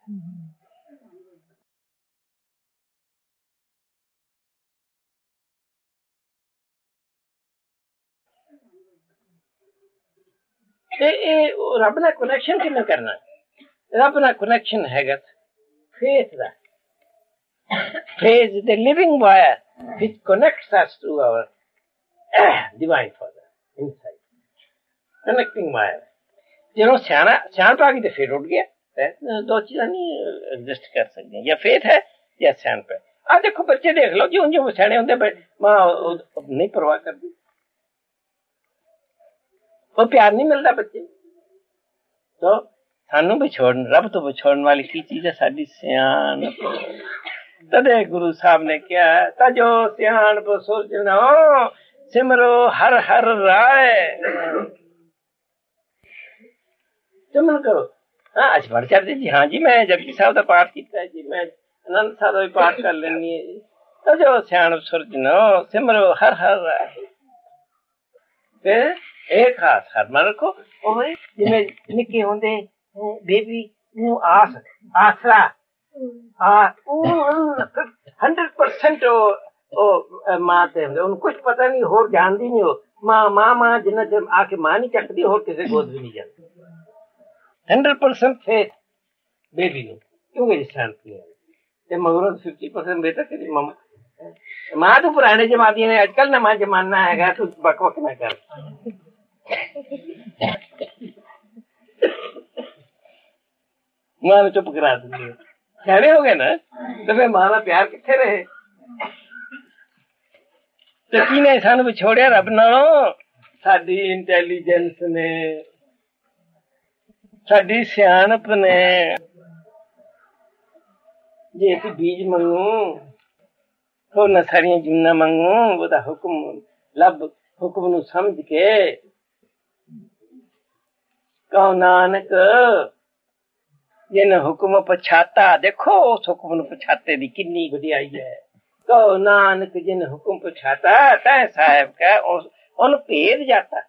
रब नाल कनैक्शन किवें करना? रब नाल कनैक्शन हैगा फेथ दा। Faith is the living wire which connects us to our divine Father inside. Connecting wire. ਜਦੋਂ ਸਿਆਣਪ ਆ ਗਈ ਤੇ ਫਿਰ ਉੱਡ ਗਿਆ। ਦੋ ਚੀਜ਼ਾਂ ਨਹੀਂ ਐਗਜ਼ਿਸਟ ਕਰ ਸਕਦੀਆਂ, ਜਾਂ ਫੇਥ ਹੈ ਜਾਂ ਸਿਆਣਪ ਹੈ। ਆ ਦੇਖੋ ਬੱਚੇ ਦੇਖ ਲਓ, ਜਿਉਂ ਜਿਉਂ ਸਿਆਣੇ ਹੁੰਦੇ ਮਾਂ ਨਹੀਂ ਪਰਵਾਹ ਕਰਦੀ, ਉਹ ਪਿਆਰ ਨਹੀਂ ਮਿਲਦਾ ਬੱਚੇ ਤੋਂ। ਸਾਨੂੰ ਵਿਛੋੜਨ, ਰੱਬ ਤੋਂ ਵਿਛੋੜਨ ਵਾਲੀ ਕੀ ਚੀਜ਼ ਹੈ? ਸਾਡੀ ਸਿਆਣਪ। ਤਦੇ ਗੁਰੂ ਸਾਹਿਬ ਨੇ ਕਿਹਾ ਤਜੋ ਸਿਆਣਪ ਸੁਰਜਣੋ ਸਿਮਰੋ ਹਰ ਹਰ ਰਾਏ। ਸਿਮਰਨ ਕਰੋ। ਹਾਂ ਅੱਜ ਪੜ ਕਰਦੇ ਜੀ, ਹਾਂ ਜੀ ਮੈਂ ਜਪਜੀ ਸਾਹਿਬ ਦਾ ਪਾਠ ਕੀਤਾ ਜੀ, ਮੈਂ ਆਨੰਦ ਸਾਹਿਬ ਦਾ ਵੀ ਪਾਠ ਕਰ ਲੈਂਦੀ ਹੈ ਜੀ। ਤਜੋ ਸਿਆਣਪ ਸੁਰਜਣੋ ਸਿਮਰੋ ਹਰ ਹਰ ਰਾਏ। ਫਿਰ ਇਹ ਖਾਸ ਹਰਮਨ ਰੱਖੋ। ਉਹ ਜਿਵੇਂ ਨਿੱਕੇ ਹੁੰਦੇ ਬੇਬੀ ਨੂੰ ਆਸਰਾ 100% ਮਾਂ ਤੇ ਹੁੰਦੇ, ਉਹਨੂੰ ਕੁਛ ਪਤਾ ਨਹੀਂ, ਹੋਰ ਜਾਣਦੀ ਨਹੀਂ। ਉਹ ਮਾਂ ਜਿੰਨਾ ਚਿਰ ਆ ਕੇ ਮਾਂ ਨਹੀਂ ਚੱਕਦੀ, ਹੋਰ ਕਿਸੇ ਗੋਦ ਵੀ ਨਹੀਂ ਜਾਂਦੀ। 100% ਫੇਥ ਬੇਬੀ ਨੂੰ, ਕਿਉਂਕਿ ਜਿਸ ਤਰ੍ਹਾਂ ਤੇ ਮਗਰੋਂ 50% ਬੇਟਾ ਤੇਰੀ ਮਾਂ ਤੋਂ ਪੁਰਾਣੇ ਜਮਾਨੇ ਨੇ, ਅੱਜ ਕੱਲ ਨਵਾਂ ਜਮਾਨਾ ਹੈਗਾ, ਤੂੰ ਬਕ ਬਕ ਨਾ ਕਰ। ਮਾਂ ਨੂੰ ਚੁੱਪ ਕਰਾ ਦਿੰਦੀ ਹੈ। ਸਿਆਣੇ ਹੋ ਗਏ ਨਾ, ਤੇ ਫਿਰ ਮਾਂ ਦਾ ਪਿਆਰ ਕਿੱਥੇ ਰਹੇ? ਤੇ ਕਿਹਨੇ ਸਾਨੂੰ ਵਿਛੋੜਿਆ ਰੱਬ ਨਾਲੋਂ? ਸਾਡੀ ਇੰਟੈਲੀਜੈਂਸ ਨੇ, ਸਾਡੀ ਸਿਆਣਪ ਨੇ। ਜੇ ਅਸੀਂ ਬੀਜ ਮੰਗੂ, ਹੋਰਨਾਂ ਸਾਰੀਆਂ ਜੂਨਾਂ ਮੰਗੂ, ਉਹਦਾ ਹੁਕਮ ਲੱਭ, ਹੁਕਮ ਨੂੰ ਸਮਝ ਕੇ ਕਹੋ ਨਾਨਕ ਜਿਨ ਹੁਕਮ ਪਛਾਤਾ। ਦੇਖੋ ਉਸ ਹੁਕਮ ਨੂੰ ਪਛਾਤੇ ਦੀ ਕਿੰਨੀ ਵਡਿਆਈ ਹੈ। ਕਹੋ ਨਾਨਕ ਜਿਨ ਹੁਕਮ ਪਛਾਤਾ ਤੈ ਸਾਹਿਬ ਕਾ ਉਹਨੂੰ ਭੇਦ ਜਾਤਾ।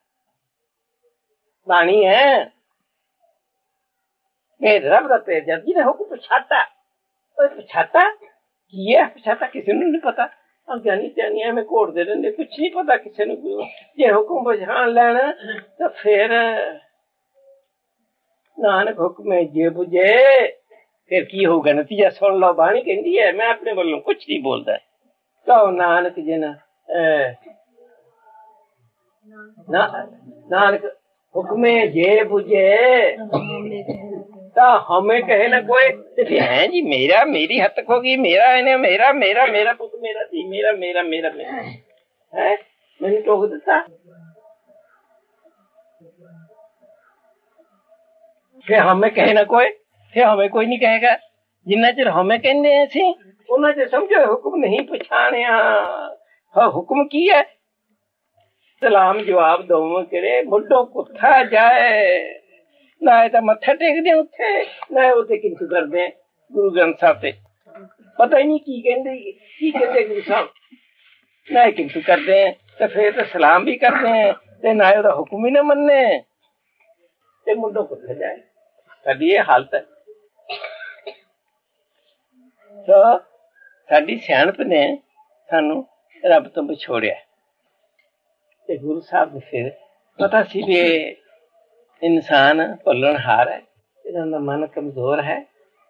ਬਾਣੀ ਹੈ ਭੇਦ ਰੱਬ ਦਾ ਭੇਦ ਜਾਤਾ, ਜਿਹਨੇ ਹੁਕਮ ਪਛਾਤਾ। ਉਹ ਪਛਾਤਾ ਕੀ ਹੈ? ਪਛਾਤਾ ਕਿਸੇ ਨੂੰ ਨਹੀਂ ਪਤਾ। ਅਗਿਆਨੀ ਧਿਆਨੀ ਐਵੇਂ ਘੋੜਦੇ ਰਹਿੰਦੇ, ਕੁਛ ਨਹੀਂ ਪਤਾ ਕਿਸੇ ਨੂੰ। ਜੇ ਹੁਕਮ ਪਛਾਣ ਲੈਣ ਤਾਂ ਫਿਰ ਨਾਨਕ ਹੁਕਮੇ ਜੇ ਬੁਝੇ, ਫਿਰ ਕੀ ਹੋਊਗਾ ਨਤੀਜਾ? ਸੁਣ ਲਓ, ਬਾਣੀ ਕਹਿੰਦੀ ਹੈ, ਮੈਂ ਆਪਣੇ ਵੱਲੋਂ ਕੁਛ ਨਹੀਂ ਬੋਲਦਾ। ਕਹੋ ਨਾਨਕ ਜਿਨ ਨਾਨਕ ਹੁਕਮੇ ਜੇ ਬੁਝੇ ਤਾਂ ਹਮੇ ਕਹੇ ਨਾ ਕੋਈ। ਤੇ ਹੈ ਜੀ ਮੇਰਾ, ਮੇਰੀ ਹੱਦ ਹੋ ਗਈ, ਮੇਰਾ ਇਹਨੇ, ਮੇਰਾ ਮੇਰਾ ਮੇਰਾ ਪੁੱਤ, ਮੇਰਾ ਧੀ, ਮੇਰਾ ਮੇਰਾ ਮੇਰਾ ਮੇਰਾ ਹੈ, ਮੈਨੂੰ ਟੋਕ ਦਿੱਤਾ। ਫਿਰ ਹਮੇ ਕਹੇ ਨਾ ਕੋਈ, ਫਿਰ ਹਮੇ ਕੋਈ ਨਹੀਂ ਕਹੇਗਾ। ਜਿੰਨਾ ਚਿਰ ਹਮੇ ਕਹਿੰਦੇ ਅਸੀਂ, ਉਹਨਾਂ ਚਿਰ ਸਮਝੋ ਹੁਕਮ ਨਹੀਂ ਪਛਾਣਿਆ। ਹੁਕਮ ਕੀ ਹੈ? ਸਲਾਮ ਜਵਾਬ ਦਊਂ ਕਰੇ, ਮੁੱਢੋਂ ਕੁੱਥਾ ਜਾਏ। ਨਾ ਇਹ ਤਾਂ ਮੱਥਾ ਟੇਕਦੇ ਉੱਥੇ, ਨਾ ਉੱਥੇ ਕਿੰਤੂ ਕਰਦੇ ਗੁਰੂ ਗ੍ਰੰਥ ਸਾਹਿਬ ਤੇ। ਪਤਾ ਹੀ ਨਹੀਂ ਕੀ ਕਹਿੰਦੇ, ਕੀ ਕਹਿੰਦੇ ਗੁਰੂ ਸਾਹਿਬ। ਨਾ ਇਹ ਕਿੰਤੂ ਕਰਦੇ ਤੇ ਫਿਰ ਤਾਂ ਸਲਾਮ ਵੀ ਕਰਦੇ ਤੇ ਨਾ ਉਹਦਾ ਹੁਕਮ ਹੀ ਨਾ ਮੰਨੇ, ਤੇ ਮੁੱਢੋਂ ਕੁੱਥਾ ਜਾਏ। ਸਾਡੀ ਇਹ ਹਾਲਤ ਹੈ। ਸੋ ਸਾਡੀ ਸਿਆਣਪ ਨੇ ਸਾਨੂੰ ਰੱਬ ਤੋਂ ਵਿਛੋੜਿਆ, ਤੇ ਗੁਰੂ ਸਾਹਿਬ ਨੇ ਫਿਰ ਪਤਾ ਸੀ ਵੀ ਇਨਸਾਨ ਭੁੱਲਣਹਾਰ ਹੈ, ਇਹਨਾਂ ਦਾ ਮਨ ਕਮਜ਼ੋਰ ਹੈ,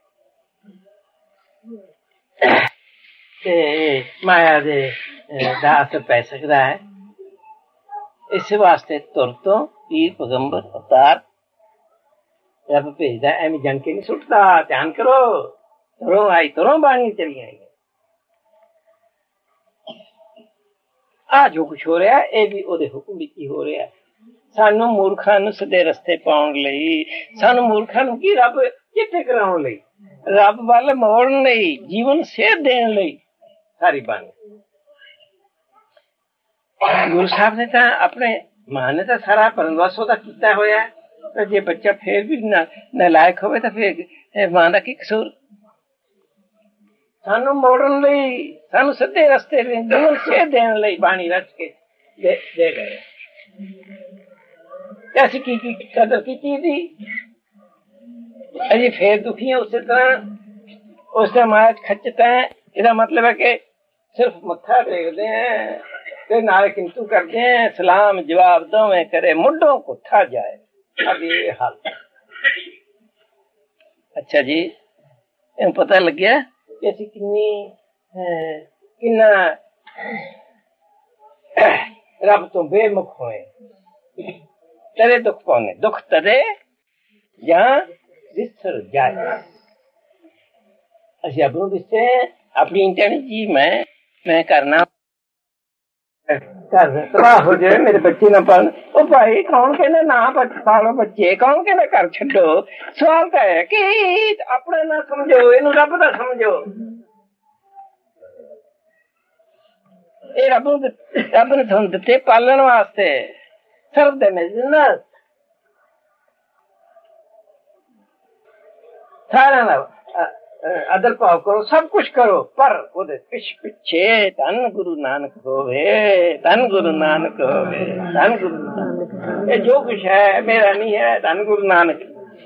ਤੇ ਮਾਇਆ ਦੇ ਦਾ ਅਸਰ ਪੈ ਸਕਦਾ ਹੈ। ਇਸ ਵਾਸਤੇ ਤੁਰ ਤੋਂ ਪੀਰ ਪੈਗੰਬਰ ਅਵਤਾਰ ਰੱਬ ਭੇਜਦਾ। ਐਵੇਂ ਜੰਗ ਕੇ ਨਹੀਂ ਸੁੱਟਦਾ। ਧਿਆਨ ਕਰੋ, ਤੁਰੋਂ ਆਈ ਤੁਰੋਂ ਬਾਣੀ ਚਲੀ ਆਈ। ਆ ਜੋ ਕੁਛ ਹੋ ਰਿਹਾ ਇਹ ਵੀ ਉਹਦੇ ਹੁਕਮ ਵਿੱਚ ਹੀ ਹੋ ਰਿਹਾ। ਸਾਨੂੰ ਮੂਰਖਾਂ ਨੂੰ ਸਿੱਧੇ ਰਸਤੇ ਪਾਉਣ ਲਈ, ਸਾਨੂੰ ਮੂਰਖਾਂ ਨੂੰ ਕੀ ਰੱਬ ਚਿੱਟੇ ਕਰਾਉਣ ਲਈ, ਰੱਬ ਵੱਲ ਮੋੜਨ ਲਈ, ਜੀਵਨ ਸੇਧ ਦੇਣ ਲਈ ਸਾਰੀ ਬਾਣੀ। ਗੁਰੂ ਸਾਹਿਬ ਨੇ ਤਾਂ ਆਪਣੇ ਮਾਂ ਨੇ ਤਾਂ ਸਾਰਾ ਪਰਵਸ ਉਹਦਾ ਕੀਤਾ ਹੋਇਆ। ਤੇ ਜੇ ਬੱਚਾ ਫੇਰ ਵੀ ਨਾਲਾਇਕ ਹੋਵੇ ਤਾਂ ਫੇਰ ਮਾਂ ਦਾ ਕੀ ਕਸੂਰ? ਸਾਨੂੰ ਮੋੜਨ ਲਈ, ਸਾਨੂੰ ਸਿੱਧੇ ਰਸਤੇ ਜੀਵਨ ਸੇਧ ਦੇਣ ਲਈ ਬਾਣੀ ਰਚ ਕੇ ਦੇ ਗਏ। ਤੇ ਅਸੀਂ ਕੀ ਕੀ ਕਦਰ ਕੀਤੀ ਸੀ? ਅਸੀਂ ਫੇਰ ਦੁਖੀ ਹਾਂ ਉਸੇ ਤਰ੍ਹਾਂ। ਉਸ ਦਾ ਮਾਇਆ ਖੱਚਤਾ। ਇਹਦਾ ਮਤਲਬ ਹੈ ਕਿ ਸਿਰਫ ਮੱਥਾ ਟੇਕਦੇ ਹੈ ਤੇ ਨਾਲ ਕਿੰਤੂ ਕਰਦੇ ਹੈ, ਸਲਾਮ ਜਵਾਬ ਦੋਵੇਂ ਕਰੇ, ਮੁੱਢੋਂ ਕੁੱਥਾ ਜਾਏ। अब ये हाल। अच्छा जी, पता लग गया कि ਅਸੀਂ ਕਿੰਨਾ ਰੱਬ ਤੋਂ ਬੇਮੁਖ ਹੋਏ। ਤੇਰੇ ਦੁੱਖ ਪਾਉਣੇ, ਦੁੱਖ ਤਦੇ ਜਾਂ ਵਿਸਰ ਜਾਏ। ਅਸੀਂ ਆਪਣੋਂ ਵਿਸਰੇ ਆਪਣੀ ਇੰਟੈਂਟ ਜੀ मैं करना घर तबाह हो जाए, मेरे बच्चे ना पढ़। ओ भाई कौन कहना ना पालो बच्चे, कौन कहना घर छो। सवाल तो है कि अपना ना समझो, इनू रब दा समझो। ये रब ने तुहानू दिते पालन वास्ते, सर्व दे जिन्नत सारा ना अदल भाव करो, सब कुछ करो, पर ओदे पिछे धन गुरु नानक होवे, धन गुरु नानक होवे, धन गुरु नानक। ये जो कुछ है मेरा नहीं है, धन गुरु नानक।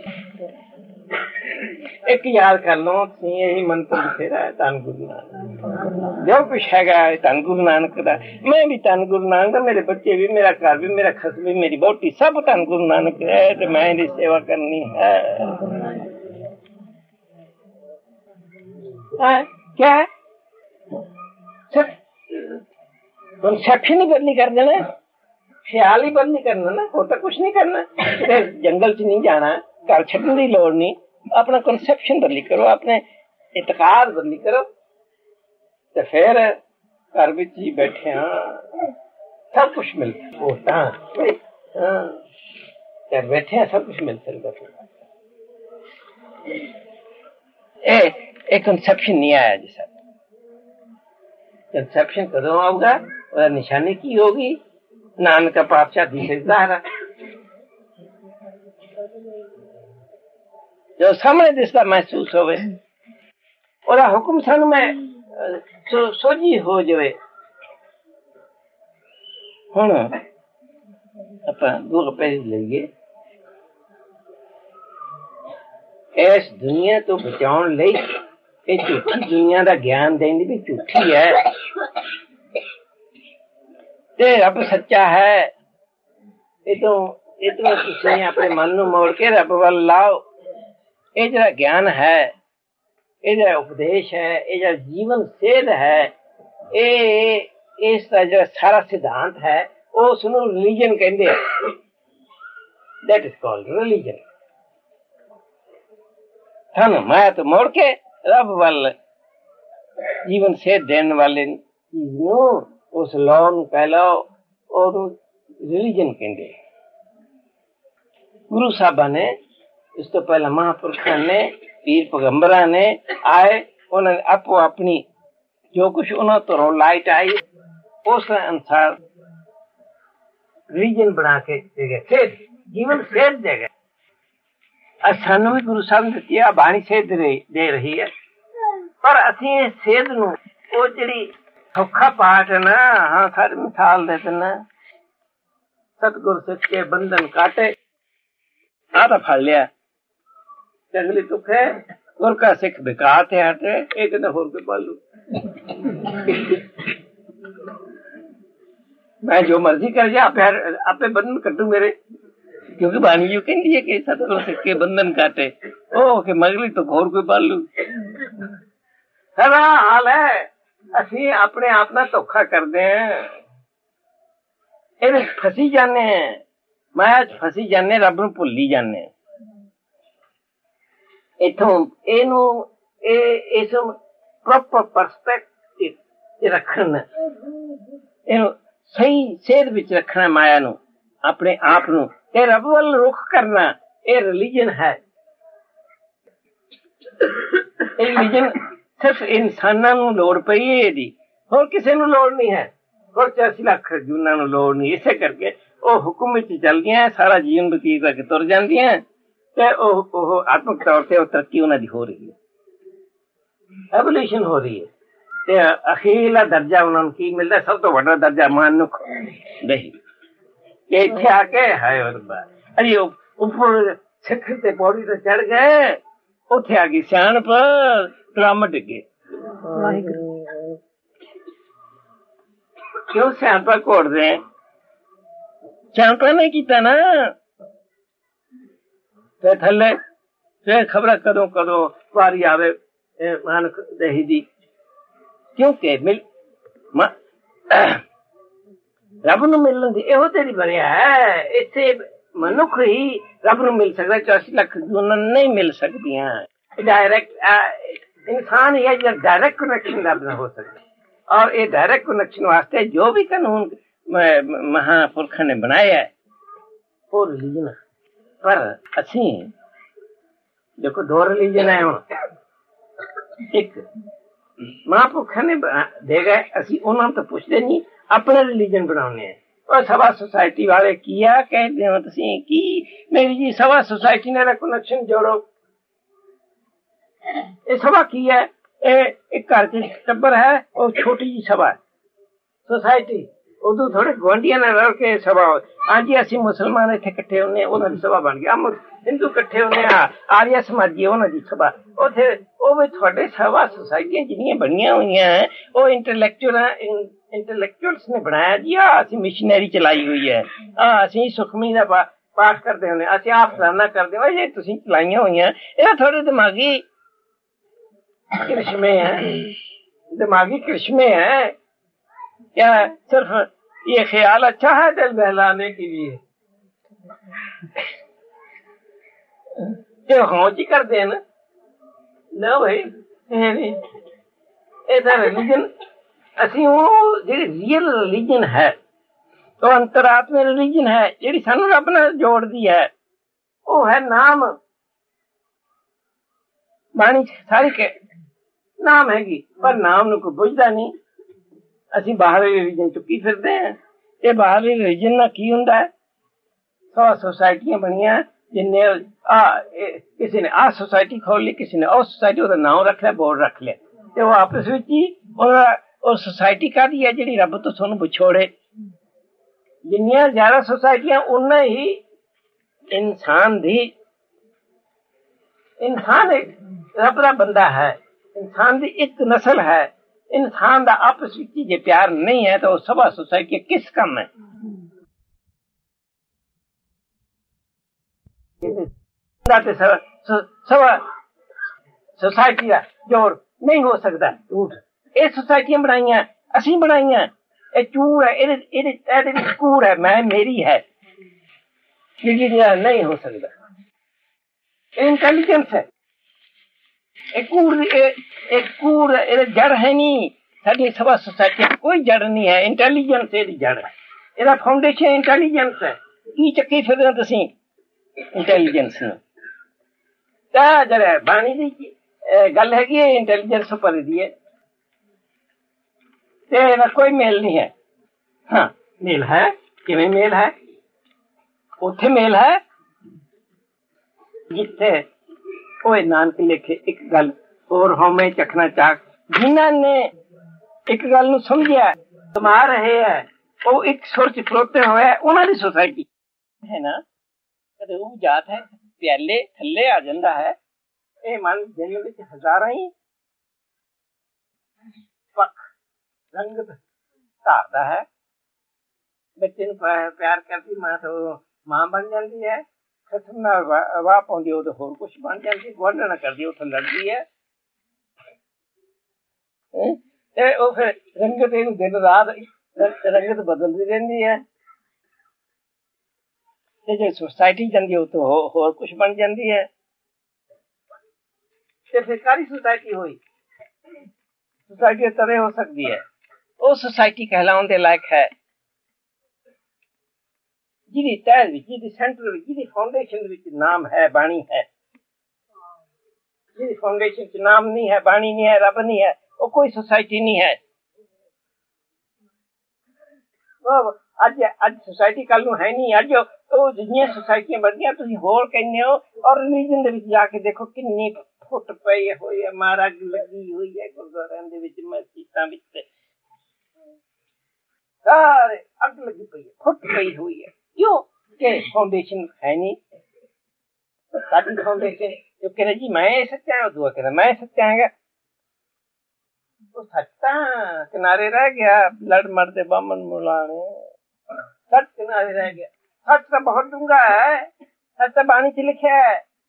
एक याद कर लो, यही मंत्र बथेरा है, धन गुरु नानक। जो कुछ हैगा धन गुरु नानक दा। मैं भी धन गुरु नानक दा, मेरे बच्चे भी, मेरा घर भी, मेरा खस भी, मेरी बोटी सब धन गुरु नानक है, तो मैं इनकी सेवा करनी है। क्या है कंसेप्शन ही बदली कर देना, ख्याल ही बदली करना ना, होता कुछ नहीं करना। जंगल च नहीं जाना, घर छड्डण दी लोड़ नहीं, अपना कंसेप्शन बदली करो, अपने इतकाद बदली करो, तो फिर घर विच ही बैठे सब कुछ मिलता। घर बैठे सब कुछ मिल सकता। एक कंसेप्शन नहीं आया जी सर। कंसेप्शन कदों आऊगा और निशानी की होगी? नानक पातशाह दी सिजदार जो सामने दिसदा महसूस होवे, और हुक्म सानू में सोझी हो जाए। हुण आपां दो रुपए लईए, इस दुनिया तो बचाउण लई ये झूठी दुनिया का ज्ञान देने भी झूठी है, ते रब सच्चा है। ये तो तुसीं अपने मन नूं मोड़ के रब वल लाओ। ये जरा ज्ञान है, ये जरा उपदेश है, ये जरा जीवन सेध है, ये इसका जो सारा सिद्धांत है उसनूं रिलीजन कहंदे हैं। That is called religion. थानू माया तो मोड़ के रब वाल जीवन से देने वाले चीज नू, उस लॉ नू कह लो, और रिलीजन कहंदे। गुरु साहबा ने, इस तो पहला महापुरुषों ने, पीर पैगंबरां ने आए, उन्होंने आपो अपनी जो कुछ उन्होंने तो लाइट आई उस अनुसार रिलीजन बना के देगा, सेध जीवन सेध देगा। सानू भी गुरु साहब ने दिती बाणी सेध दे रही है, पर असीं सेध नू वो जिहड़ी सौखा पाठ है ना, हाँ सारी मिसाल दे देना, सतगुर सिख के बंधन काटे, आधा फड़ लिया, जंगली दुख है, गुर का सिख बेकार थे हटे, एक न होर के पालू। मैं जो मर्जी कर जा, आपे बंधन कटू मेरे, क्योंकि बानी यू कहती है कि सतगुर सिख के बंधन काटे, ओ के मगली तो घोर कोई पालू। सारा हाल है, असी अपने आप ना धोखा करते हैं, इन्हें फसी जाने हैं, माया च फसी जाने, रब नूं भुल्ली जाने। इथों इनू इस प्रॉपर परस्पेक्टिव रखना, इनू सही सेध विच रखना, माया नूं, अपने आप नूं, ये रब वल रुख करना, ये रिलीजन है। ये रिलीजन सिर्फ इंसानां नूं लोड़ पई है, इहदी होर किसे नूं लोड़ नहीं है, होर 84 लाख जूनां नूं लोड़ नहीं। इसे करके वो हुक्म विच चलदियां, सारा जीवन बतीत करके तुर जांदियां, ते ओह आत्मक तौर ते वो तरक्की उन्हां दी हो रही है, एवोल्यूशन हो रही है। ते अखीरला दर्जा उन्हां नूं की मिलदा? सब तो वड्डा दर्जा मनुख नहीं। इत्थे आके हाय रब्बा, अरे ऊपर सिखर ते पौड़ी ते चढ़ गए, उथे आ गई सियाणप, ड्रम डिगे। क्यों सियाणपा घोड़ दे? सियाणपा ने कीता ना, फिर थले फिर खबर कदों कदों वारी आवे मानक दही दी क्योंकि रब नूं मिलण दी इहो तेरी बनया है इत्थे मनुख ही रब नूं मिल सकदा 84 लाख जूनां नहीं मिल सकदियां डायरेक्ट इंसान ही है जो डायरेक्ट कनेक्शन रब नाल हो सकदा और ये डायरेक्ट कनेक्शन वास्ते जो भी कानून महापुरखों ने बनाया है वो रिलीजन पर असी देखो 2 रिलीजन है एक महापुरखों ने दे गए असी उन्होंने तो पूछते नहीं अपने रिलीजन बनाने हैं और सभा सोसाइटी वाले किया कहते हो तुसी की मेरी जी सभा सोसाइटी ने कनेक्शन जोड़ो ये सभा की है एक घर के टब्बर है और छोटी जी सभा है सोसाइटी उदू थोड़े गुआंढिया ने रल के सभा आज असि मुसलमान इतने कट्ठे होने उन्होंने सभा बन गया हिंदू कट्ठे होने आर्य समाजी उन्होंने सभा उथे थोड़े सभा सोसाइटियां जिन्नियां बनियां हुई हैं वो इंटेलेक्चुअल्स ने बनाया जी असि मिशनरी चलाई हुई है असि सुखमी का पाठ करते होने असि फलाना करते हो ये तुसी चलाइया हुई हैं ये थोड़े दिमागी कृष्मे है क्या सिर्फ ये ख्याल अच्छा है दिल बहलाने के लिए जो होजी कर देना ना भाई ऐसा रिलीजन असी जी रियल रिलीजन है तो अंतरात्मा रिलीजन है जी सानू रब नाल जोड़ दी है वो है नाम बाणी सारी के नाम हैगी पर नाम नूं कोई बुझदा नहीं ਅਸੀਂ ਬਾਹਰਲੇ ਰਿਲੀਜਨ ਚੁੱਕੀ ਫਿਰਦੇ ਹਾਂ ਇਹ ਬਾਹਰਲੇ ਰਿਲੀਜਨ ਨਾਲ ਕੀ ਹੁੰਦਾ ਹੈ ਸੌ ਸੁਸਾਇਟੀਆਂ ਬਣੀਆਂ ਜਿੰਨੇ ਕਿਸੇ ਨੇ ਆਹ ਸੁਸਾਇਟੀ ਖੋਲ ਲਈ ਕਿਸੇ ਨੇ ਉਹ ਸੁਸਾਇਟੀ ਉਹਦਾ ਨਾਮ ਰੱਖ ਲਿਆ ਬੋਰਡ ਰੱਖ ਲਿਆ ਤੇ ਉਹ ਆਪਸ ਵਿੱਚ ਹੀ ਉਹ ਸੁਸਾਇਟੀ ਕਾਹਦੀ ਹੈ ਜਿਹੜੀ ਰੱਬ ਤੋਂ ਤੁਹਾਨੂੰ ਵਿਛੋੜੇ ਜਿੰਨੀਆਂ ਜ਼ਿਆਦਾ ਸੁਸਾਇਟੀਆਂ ਉਨਾ ਹੀ ਇਨਸਾਨ ਰੱਬ ਦਾ ਬੰਦਾ ਹੈ इंसान की एक नस्ल है इंसान का आपस में जे प्यार नहीं है तो सभा सोसाइटी किस कम है सभा सोसाइटी का जोड़ नहीं हो सकता झूठ ये सोसाइटियां बनाइया असी बनाइया ये चूर है कूड़ है मैं मेरी है नहीं हो सकता इंटेलिजेंस है एक कूड़ जड़ है नहीं साडी सभा सोसाइटी कोई जड़ नहीं है इंटेलिजेंस ये जड़ है ਇਹਦਾ फाउंडेशन इंटेलिजेंस है की ਚੱਕੀ ਫਿਰਦੇ ਹੋ ਤੁਸੀਂ इंटेलिजेंस ਨੂੰ ਤਾਂ ਜਿਹੜਾ ਬਾਣੀ ਦੀ ਗੱਲ ਹੈਗੀ ਹੈ इंटेलिजेंस ਉੱਪਰ ਦੀ ਹੈ ਤੇ ਇਹਦਾ ਕੋਈ ਮੇਲ ਨਹੀਂ ਹੈ ਹਾਂ ਮੇਲ ਹੈ ਕਿਵੇਂ ਮੇਲ ਹੈ ਉੱਥੇ ਮੇਲ ਹੈ ਜਿੱਥੇ ओए नानक लिखे एक गल और होमे चखना चाक जिन्हां ने एक गल नूं समझिया कमा रहे है वो एक सुर च खलोते होए उन्हां दी सोसाइटी है ना कदे वो जात है प्याले थल्ले आ जांदा है ए मन दिल विच हजारां ही पक रंगत धारदा है बच्चे नूं प्यार करदी मां तो मां बन जांदी है खत्म ना वाह पाउंदी हो तो होर कुछ बन जाती गुआढ़ा ना करदी उत्थे लड़दी है ते ओ फिर रंगत इहनूं दिन रात रंगत बदलदी रहिंदी है ते जे सोसाइटी जांदी उत्थे होर कुछ बन जाती है ते फिर काहदी सोसाइटी होई सोसाइटी तरह हो सकती है वो सोसाइटी कहलाउण दे लायक है जिहदी तह विच जिहदी सेंटर विच जिहदी फाउंडेशन विच नाम है बाणी है जिहदी फाउंडेशन च नाम नहीं है बाणी नहीं है रब नहीं है वो कोई सोसाइटी नहीं है अज सोसाइटी कल नूं है नहीं अज ਉਹ ਜਿੰਨੀਆਂ सोसाइटियां बढ़दियां तुसीं होर कहने हो और रिलीजन दे विच जाके देखो किन्नी फुट पई होई है मारा लगी हुई है गुरुद्वारियां दे विच मस्जिदां विच सारे अग लगी पई है फुट पई हुई है क्यों के फाउंडेशन है नहीं साडी फाउंडेशन जो कह जी मैं सच्चा हूं दुआ कह मैं सच्चा है तो सच्चा किनारे रह गया लड़ मरदे बामन मुलाने सच किनारे रह गया सच तो बहुत डूंगा है सच तो बाणी च लिखा है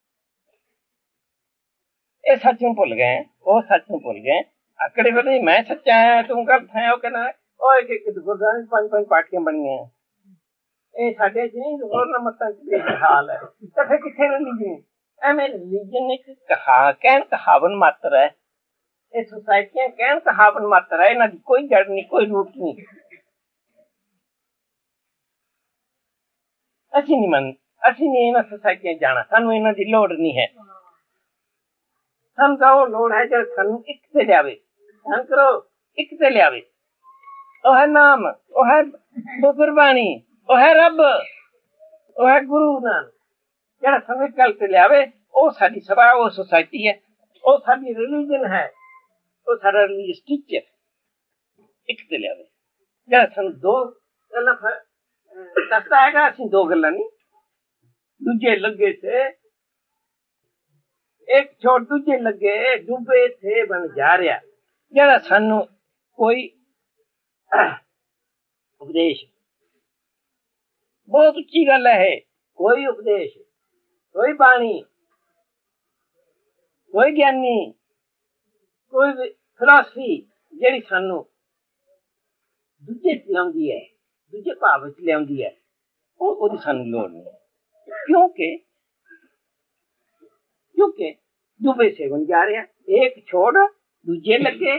ये सच नूं भुल गए, वो सच नूं भुल गए। आकड़े फिर मैं सच्चा है तू गलत है, वो कहना ਉਹ ਇੱਕ ਗੁਰਦੁਆਰੇ 5 ਪਾਰਟੀਆਂ ਬਣੀਆਂ, ਇਹ ਸਾਡੇ ਚ ਨਹੀਂ ਹੋਰ ਮਤਾਂ ਚ ਹਾਲ ਹੈ। ਤਾਂ ਫਿਰ ਕਿੱਥੇ ਰਿਲੀਜਨ? ਐਵੇਂ ਰਿਲੀਜਨ ਇੱਕ ਕਹਿਣ ਕਹਾਵਨ ਮਾਤਰ ਹੈ, ਇਹ ਸੁਸਾਇਟੀਆਂ ਕਹਿਣ ਕਹਾਵਨ ਮਾਤਰ ਹੈ, ਇਹਨਾਂ ਦੀ ਕੋਈ ਜੜ ਨਹੀਂ, ਕੋਈ ਰੂਟ ਨਹੀਂ। ਅਸੀਂ ਨਹੀਂ ਇਹਨਾਂ ਸੁਸਾਇਟੀਆਂ ਜਾਣਾ, ਸਾਨੂੰ ਇਹਨਾਂ ਦੀ ਲੋੜ ਨਹੀਂ ਹੈ। ਸਾਨੂੰ ਤਾਂ ਉਹ ਲੋੜ ਹੈ ਜਿਹੜਾ ਸਾਨੂੰ ਇੱਕ ਤੇ ਲਿਆਵੇ, ਧਿਆਨ ਕਰੋ, ਇੱਕ ਤੇ ਲਿਆਵੇ। ਉਹ ਹੈ ਨਾਮ, ਉਹ ਹੈ ਗੁਰਬਾਣੀ, ਉਹ ਹੈ ਰੱਬ, ਉਹ ਹੈ ਗੁਰੂ ਨਾਨਕ। ਜਿਹੜਾ ਸਾਨੂੰ ਇੱਕ ਗੱਲ ਤੇ ਲਿਆਵੇ, ਉਹ ਸਾਡੀ ਸਭਾ, ਉਹ ਸੁਸਾਇਟੀ ਹੈ, ਉਹ ਸਾਡੀ ਰਿਲੀਜਨ ਹੈ, ਉਹ ਸਾਡਾ ਰਿਲੀਜੀਅਸ ਟੀਚਰ ਇੱਕ ਤੇ ਲਿਆਵੇ। ਜਿਹੜਾ ਸਾਨੂੰ ਦੋ ਗੱਲਾਂ ਦੱਸਦਾ ਹੈਗਾ, ਅਸੀਂ ਦੋ ਗੱਲਾਂ ਨਹੀਂ, ਦੂਜੇ ਲੱਗੇ ਥੇ ਇੱਕ ਛੋੜ, ਦੂਜੇ ਲੱਗੇ ਡੁੱਬੇ ਥੇ ਬਣ ਜਾ ਰਿਹਾ। ਜਿਹੜਾ ਸਾਨੂੰ ਕੋਈ ਉਪਦੇਸ਼, ਬਹੁਤ ਉੱਚੀ ਗੱਲ ਹੈ, ਕੋਈ ਉਪਦੇਸ਼, ਕੋਈ ਬਾਣੀ, ਕੋਈ ਗਿਆਨੀ, ਕੋਈ ਫਿਲਾਸਫੀ ਜਿਹੜੀ ਸਾਨੂੰ ਦੂਜੇ ਲਿਆਉਂਦੀ ਹੈ, ਦੂਜੇ ਭਾਵ ਵਿੱਚ ਲਿਆਉਂਦੀ ਹੈ, ਉਹਦੀ ਸਾਨੂੰ ਲੋੜ ਨਹੀਂ। ਕਿਉਂਕਿ ਡੁੱਬੇ ਸੇ ਬਣ ਜਾ ਰਿਹਾ, ਇੱਕ ਛੋੜ ਦੂਜੇ ਲੱਗੇ,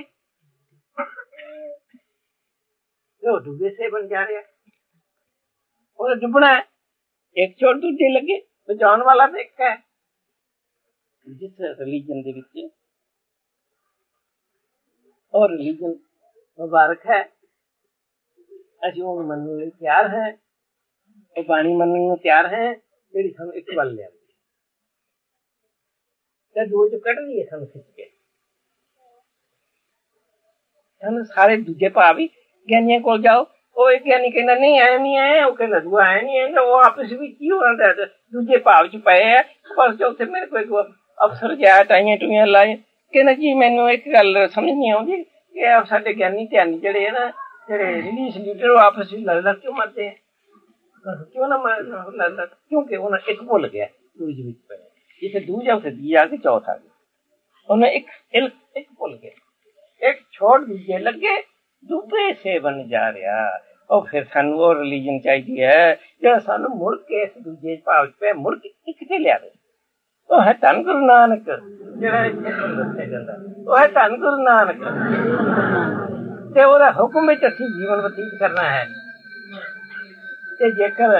ਉਹ ਡੁੱਬੇ ਸੇ ਬਣ ਜਾ ਰਿਹਾ, ਉਹਨੇ ਡੁੱਬਣਾ ਹੈ। ਇੱਕ ਛੋੜ ਦੂਜੇ ਲੱਗੇ, ਬਚਾਉਣ ਵਾਲਾ ਤਾਂ ਇੱਕ ਹੈ। ਜਿਸ ਰਿਲੀਜਨ ਦੇ ਵਿੱਚ ਉਹ ਰਿਲੀਜਨ ਮੁਬਾਰਕ ਹੈ, ਅਸੀਂ ਉਹਨੂੰ ਮੰਨਣ ਲਈ ਤਿਆਰ ਹੈ, ਉਹ ਬਾਣੀ ਮੰਨਣ ਨੂੰ ਤਿਆਰ ਹੈ, ਜਿਹੜੀ ਸਾਨੂੰ ਇੱਕ ਵੱਲ ਲਿਆਉਂਦੀ ਤੇ ਦੋ ਚ ਕੱਢ ਲਈਏ ਸਾਨੂੰ ਖਿੱਚ ਕੇ। ਸਾਨੂੰ ਸਾਰੇ ਦੂਜੇ ਭਾਵ ਹੀ ਗਿਆਨੀਆਂ ਕੋਲ ਜਾਓ, ਉਹ ਇੱਕ ਗਿਆਨੀ ਕਹਿੰਦਾ ਨਹੀਂ ਐ ਨਹੀਂ ਹੈ, ਉਹ ਕਹਿੰਦਾ ਦੂਆ ਐ ਨਹੀਂ ਹੈ, ਉਹ ਆਪਸ ਵਿੱਚ ਕੀ ਹੋ ਰਿਹਾ, ਦੂਜੇ ਭਾਵ ਚ ਪਏ ਹੈ। ਬਸ ਉੱਥੇ ਮੇਰੇ ਕੋਈ ਅਫਸਰ ਗਿਆ, ਟਾਈਆਂ ਟੂਈਆਂ ਲਾਏ, ਕਹਿੰਦਾ ਜੀ ਮੈਨੂੰ ਇੱਕ ਗੱਲ ਸਮਝ ਨਹੀਂ ਆਉਂਦੀ ਕਿ ਸਾਡੇ ਗਿਆਨੀ ਧਿਆਨੀ ਜਿਹੜੇ ਹੈ ਨਾ, ਜਿਹੜੇ ਰਿਲੀਜੀਅਸ ਲੀਡਰ, ਉਹ ਆਪਸ ਵਿੱਚ ਲੜ ਕਿਉਂ ਮਰਦੇ ਹੈ, ਕਿਉਂ ਨਾ ਲੜ? ਕਿਉਂਕਿ ਉਹਨਾਂ ਇੱਕ ਭੁੱਲ ਗਿਆ, ਦੂਜੇ ਵਿੱਚ ਪਏ, ਜਿੱਥੇ ਦੂਜਾ ਉੱਥੇ ਤੀਜਾ ਆ ਕੇ ਚੌਥਾ ਆ ਗਿਆ, ਉਹਨੇ ਇੱਕ ਭੁੱਲ ਗਿਆ, ਇੱਕ ਛੋੜ ਦੂਜੇ ਲੱਗੇ, ਡੁੱਬੇ ਸੇ ਬਣ ਜਾ ਰਿਹਾ। ਉਹ ਫਿਰ ਸਾਨੂੰ ਉਹ ਰਿਲੀਜਨ ਚਾਹੀਦੀ ਹੈ ਜਿਹੜਾ ਸਾਨੂੰ ਮੁੜ ਕੇ ਇਸ ਦੂਜੇ ਭਾਵ ਚ ਮੁੜ ਕੇ ਇੱਕ ਤੇ ਲਿਆਵੇ। ਉਹ ਹੈ ਧੰਨ ਗੁਰੂ ਨਾਨਕ, ਜਿਹੜਾ ਇੱਥੇ ਦੱਸਿਆ ਜਾਂਦਾ, ਉਹ ਹੈ ਧੰਨ ਗੁਰੂ ਨਾਨਕ, ਤੇ ਉਹਦਾ ਹੁਕਮ ਵਿੱਚ ਅਸੀਂ ਜੀਵਨ ਬਤੀਤ ਕਰਨਾ ਹੈ। ਤੇ ਜੇਕਰ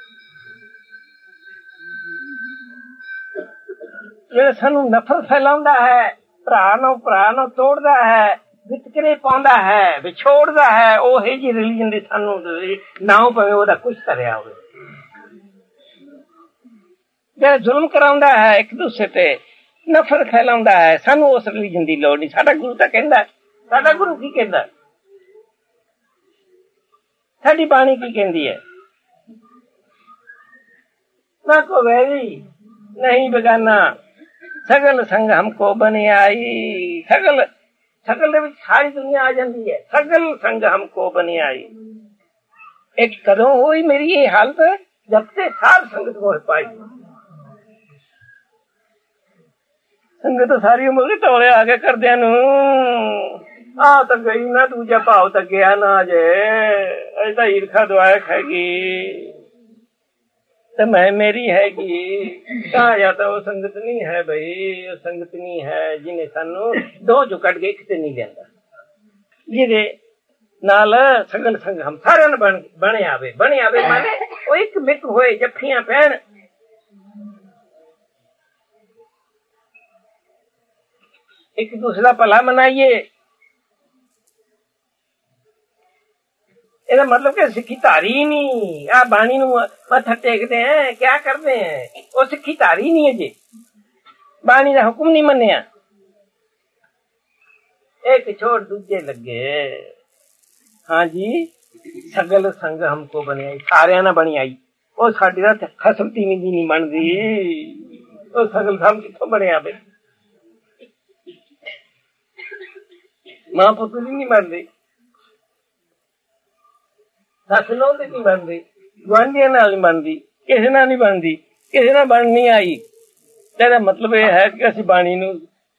ਜਿਹੜਾ ਸਾਨੂੰ ਨਫ਼ਰਤ ਫੈਲਾਉਂਦਾ ਹੈ, ਭਰਾ ਨੂੰ ਤੋੜਦਾ ਹੈ, ਵਿਤਕਰੇ ਪਾਉਂਦਾ ਹੈ, ਵਿਛੋੜਦਾ ਹੈ, ਉਹ ਹੀ ਜੀ ਰਿਲੀਜਨ ਦੀ ਸਾਨੂੰ ਨਾ ਪਵੇ ਉਹਦਾ ਕੁਛ ਕਰਿਆ ਹੋਵੇ। ਜਿਹੜਾ ਜ਼ੁਲਮ ਕਰਾਉਂਦਾ ਹੈ ਇੱਕ ਦੂਸਰੇ ਤੇ, ਨਫ਼ਰਤ ਫੈਲਾਉਂਦਾ ਹੈ, ਸਾਨੂੰ ਉਸ ਰਿਲੀਜਨ ਦੀ ਲੋੜ ਨਹੀਂ। ਸਾਡਾ ਗੁਰੂ ਤਾਂ ਕਹਿੰਦਾ, ਸਾਡਾ ਗੁਰੂ ਕੀ ਕਹਿੰਦਾ, ਸਾਡੀ ਬਾਣੀ ਕੀ ਕਹਿੰਦੀ ਹੈ, ਨਾ ਕੋ ਵੈਰੀ ਨਹੀਂ ਬੇਗਾਨਾ, ਸਗਲ ਸੰਗ ਹਮਕੋ ਬਨਿਆਈ। ਸਗਲ ਦੇ ਵਿੱਚ ਸਾਰੀ ਦੁਨੀਆ ਆ ਜਾਂਦੀ ਹੈ, ਸਗਲ ਸੰਗ ਹਮਕੋ ਬਨਿਆਈ। ਇੱਕ ਕਦੋਂ ਹੋਈ ਮੇਰੀ ਇਹ ਹਾਲਤ, ਜਦ ਤੇ ਸਾਰ ਸੰਗਤ ਹੋ ਪਾਈ। ਸੰਗਤ ਸਾਰੀ ਉਮਰ ਟੋਲੇ ਆ ਕੇ ਕਰਦਿਆਂ ਨੂੰ, ਆ ਤਾਂ ਗਈ ਨਾ, ਦੂਜਾ ਭਾਵ ਤਾਂ ਗਿਆ ਨਾ ਜੇ, ਅਜੇ ਤਾਂ ਈਰਖਾ ਦੁਆਇਆ ਖਾਏਗੀ ਤੇ ਮੈਂ ਮੇਰੀ ਹੈਗੀ। ਕਹਾ ਜਾਂਦਾ ਉਹ ਸੰਗਤ ਨਹੀਂ ਹੈ ਬਈ, ਉਹ ਸੰਗਤ ਨਹੀਂ ਹੈ ਜਿਹਨੇ ਸਾਨੂੰ ਦੋ ਚੋਂ ਕੱਢ ਕੇ ਇੱਕ ਤੇ ਨਹੀਂ ਲਿਆਂਦਾ, ਜਿਹਦੇ ਨਾਲ ਸਗਲ ਸੰਗ ਹਮ ਸਾਰਿਆਂ ਨੂੰ ਬਣੇ ਆਵੇ ਮਾਨੇ ਉਹ ਇੱਕ ਮਿੱਕ ਹੋਏ, ਜੱਫੀਆਂ ਪੈਣ, ਇੱਕ ਦੂਸਰੇ ਦਾ ਭਲਾ ਮਨਾਈਏ। ਇਹਦਾ ਮਤਲਬ ਕਿ ਸਿੱਖੀ ਧਾਰੀ ਨਹੀਂ, ਆ ਬਾਣੀ ਨੂੰ ਮੱਥਾ ਟੇਕਦੇ ਹੈ, ਕਿਆ ਕਰਦੇ ਹੈ, ਉਹ ਸਿੱਖੀ ਧਾਰੀ ਨਹੀਂ ਹੈ ਜੀ, ਬਾਣੀ ਦਾ ਹੁਕਮ ਨਹੀਂ ਮੰਨਿਆ। ਇੱਕ ਛੋੜ ਦੂਜੇ ਲੱਗੇ, ਹਾਂਜੀ ਸਗਲ ਸੰਗ ਹਮਕੋ ਬਣਿਆ, ਸਾਰਿਆਂ ਨਾਲ ਬਣੀ ਆਈ। ਉਹ ਸਾਡੀ ਦਾ ਖਸਮ ਤੀਵੀਂ ਦੀ ਨਹੀਂ ਬਣਦੀ, ਉਹ ਸਗਲ ਸੰਗ ਕਿੱਥੋਂ ਬਣਿਆ ਬਈ, ਮਾਂ ਪੁੱਤ ਦੀ ਨਹੀਂ ਬਣਦੀ, ਸੱਸ ਨੂੰ ਤੇ ਨਹੀਂ ਬਣਦੀ, ਗੁਆਂਢੀਆਂ ਨਾਲ ਨਹੀਂ ਬਣਦੀ, ਕਿਸੇ ਨਾਲ ਨਹੀਂ ਬਣਦੀ, ਕਿਸੇ ਨਾਲ ਬਣ ਨਹੀਂ ਆਈ। ਇਹਦਾ ਮਤਲਬ ਇਹ ਹੈ ਕਿ ਅਸੀਂ ਬਾਣੀ ਨੂੰ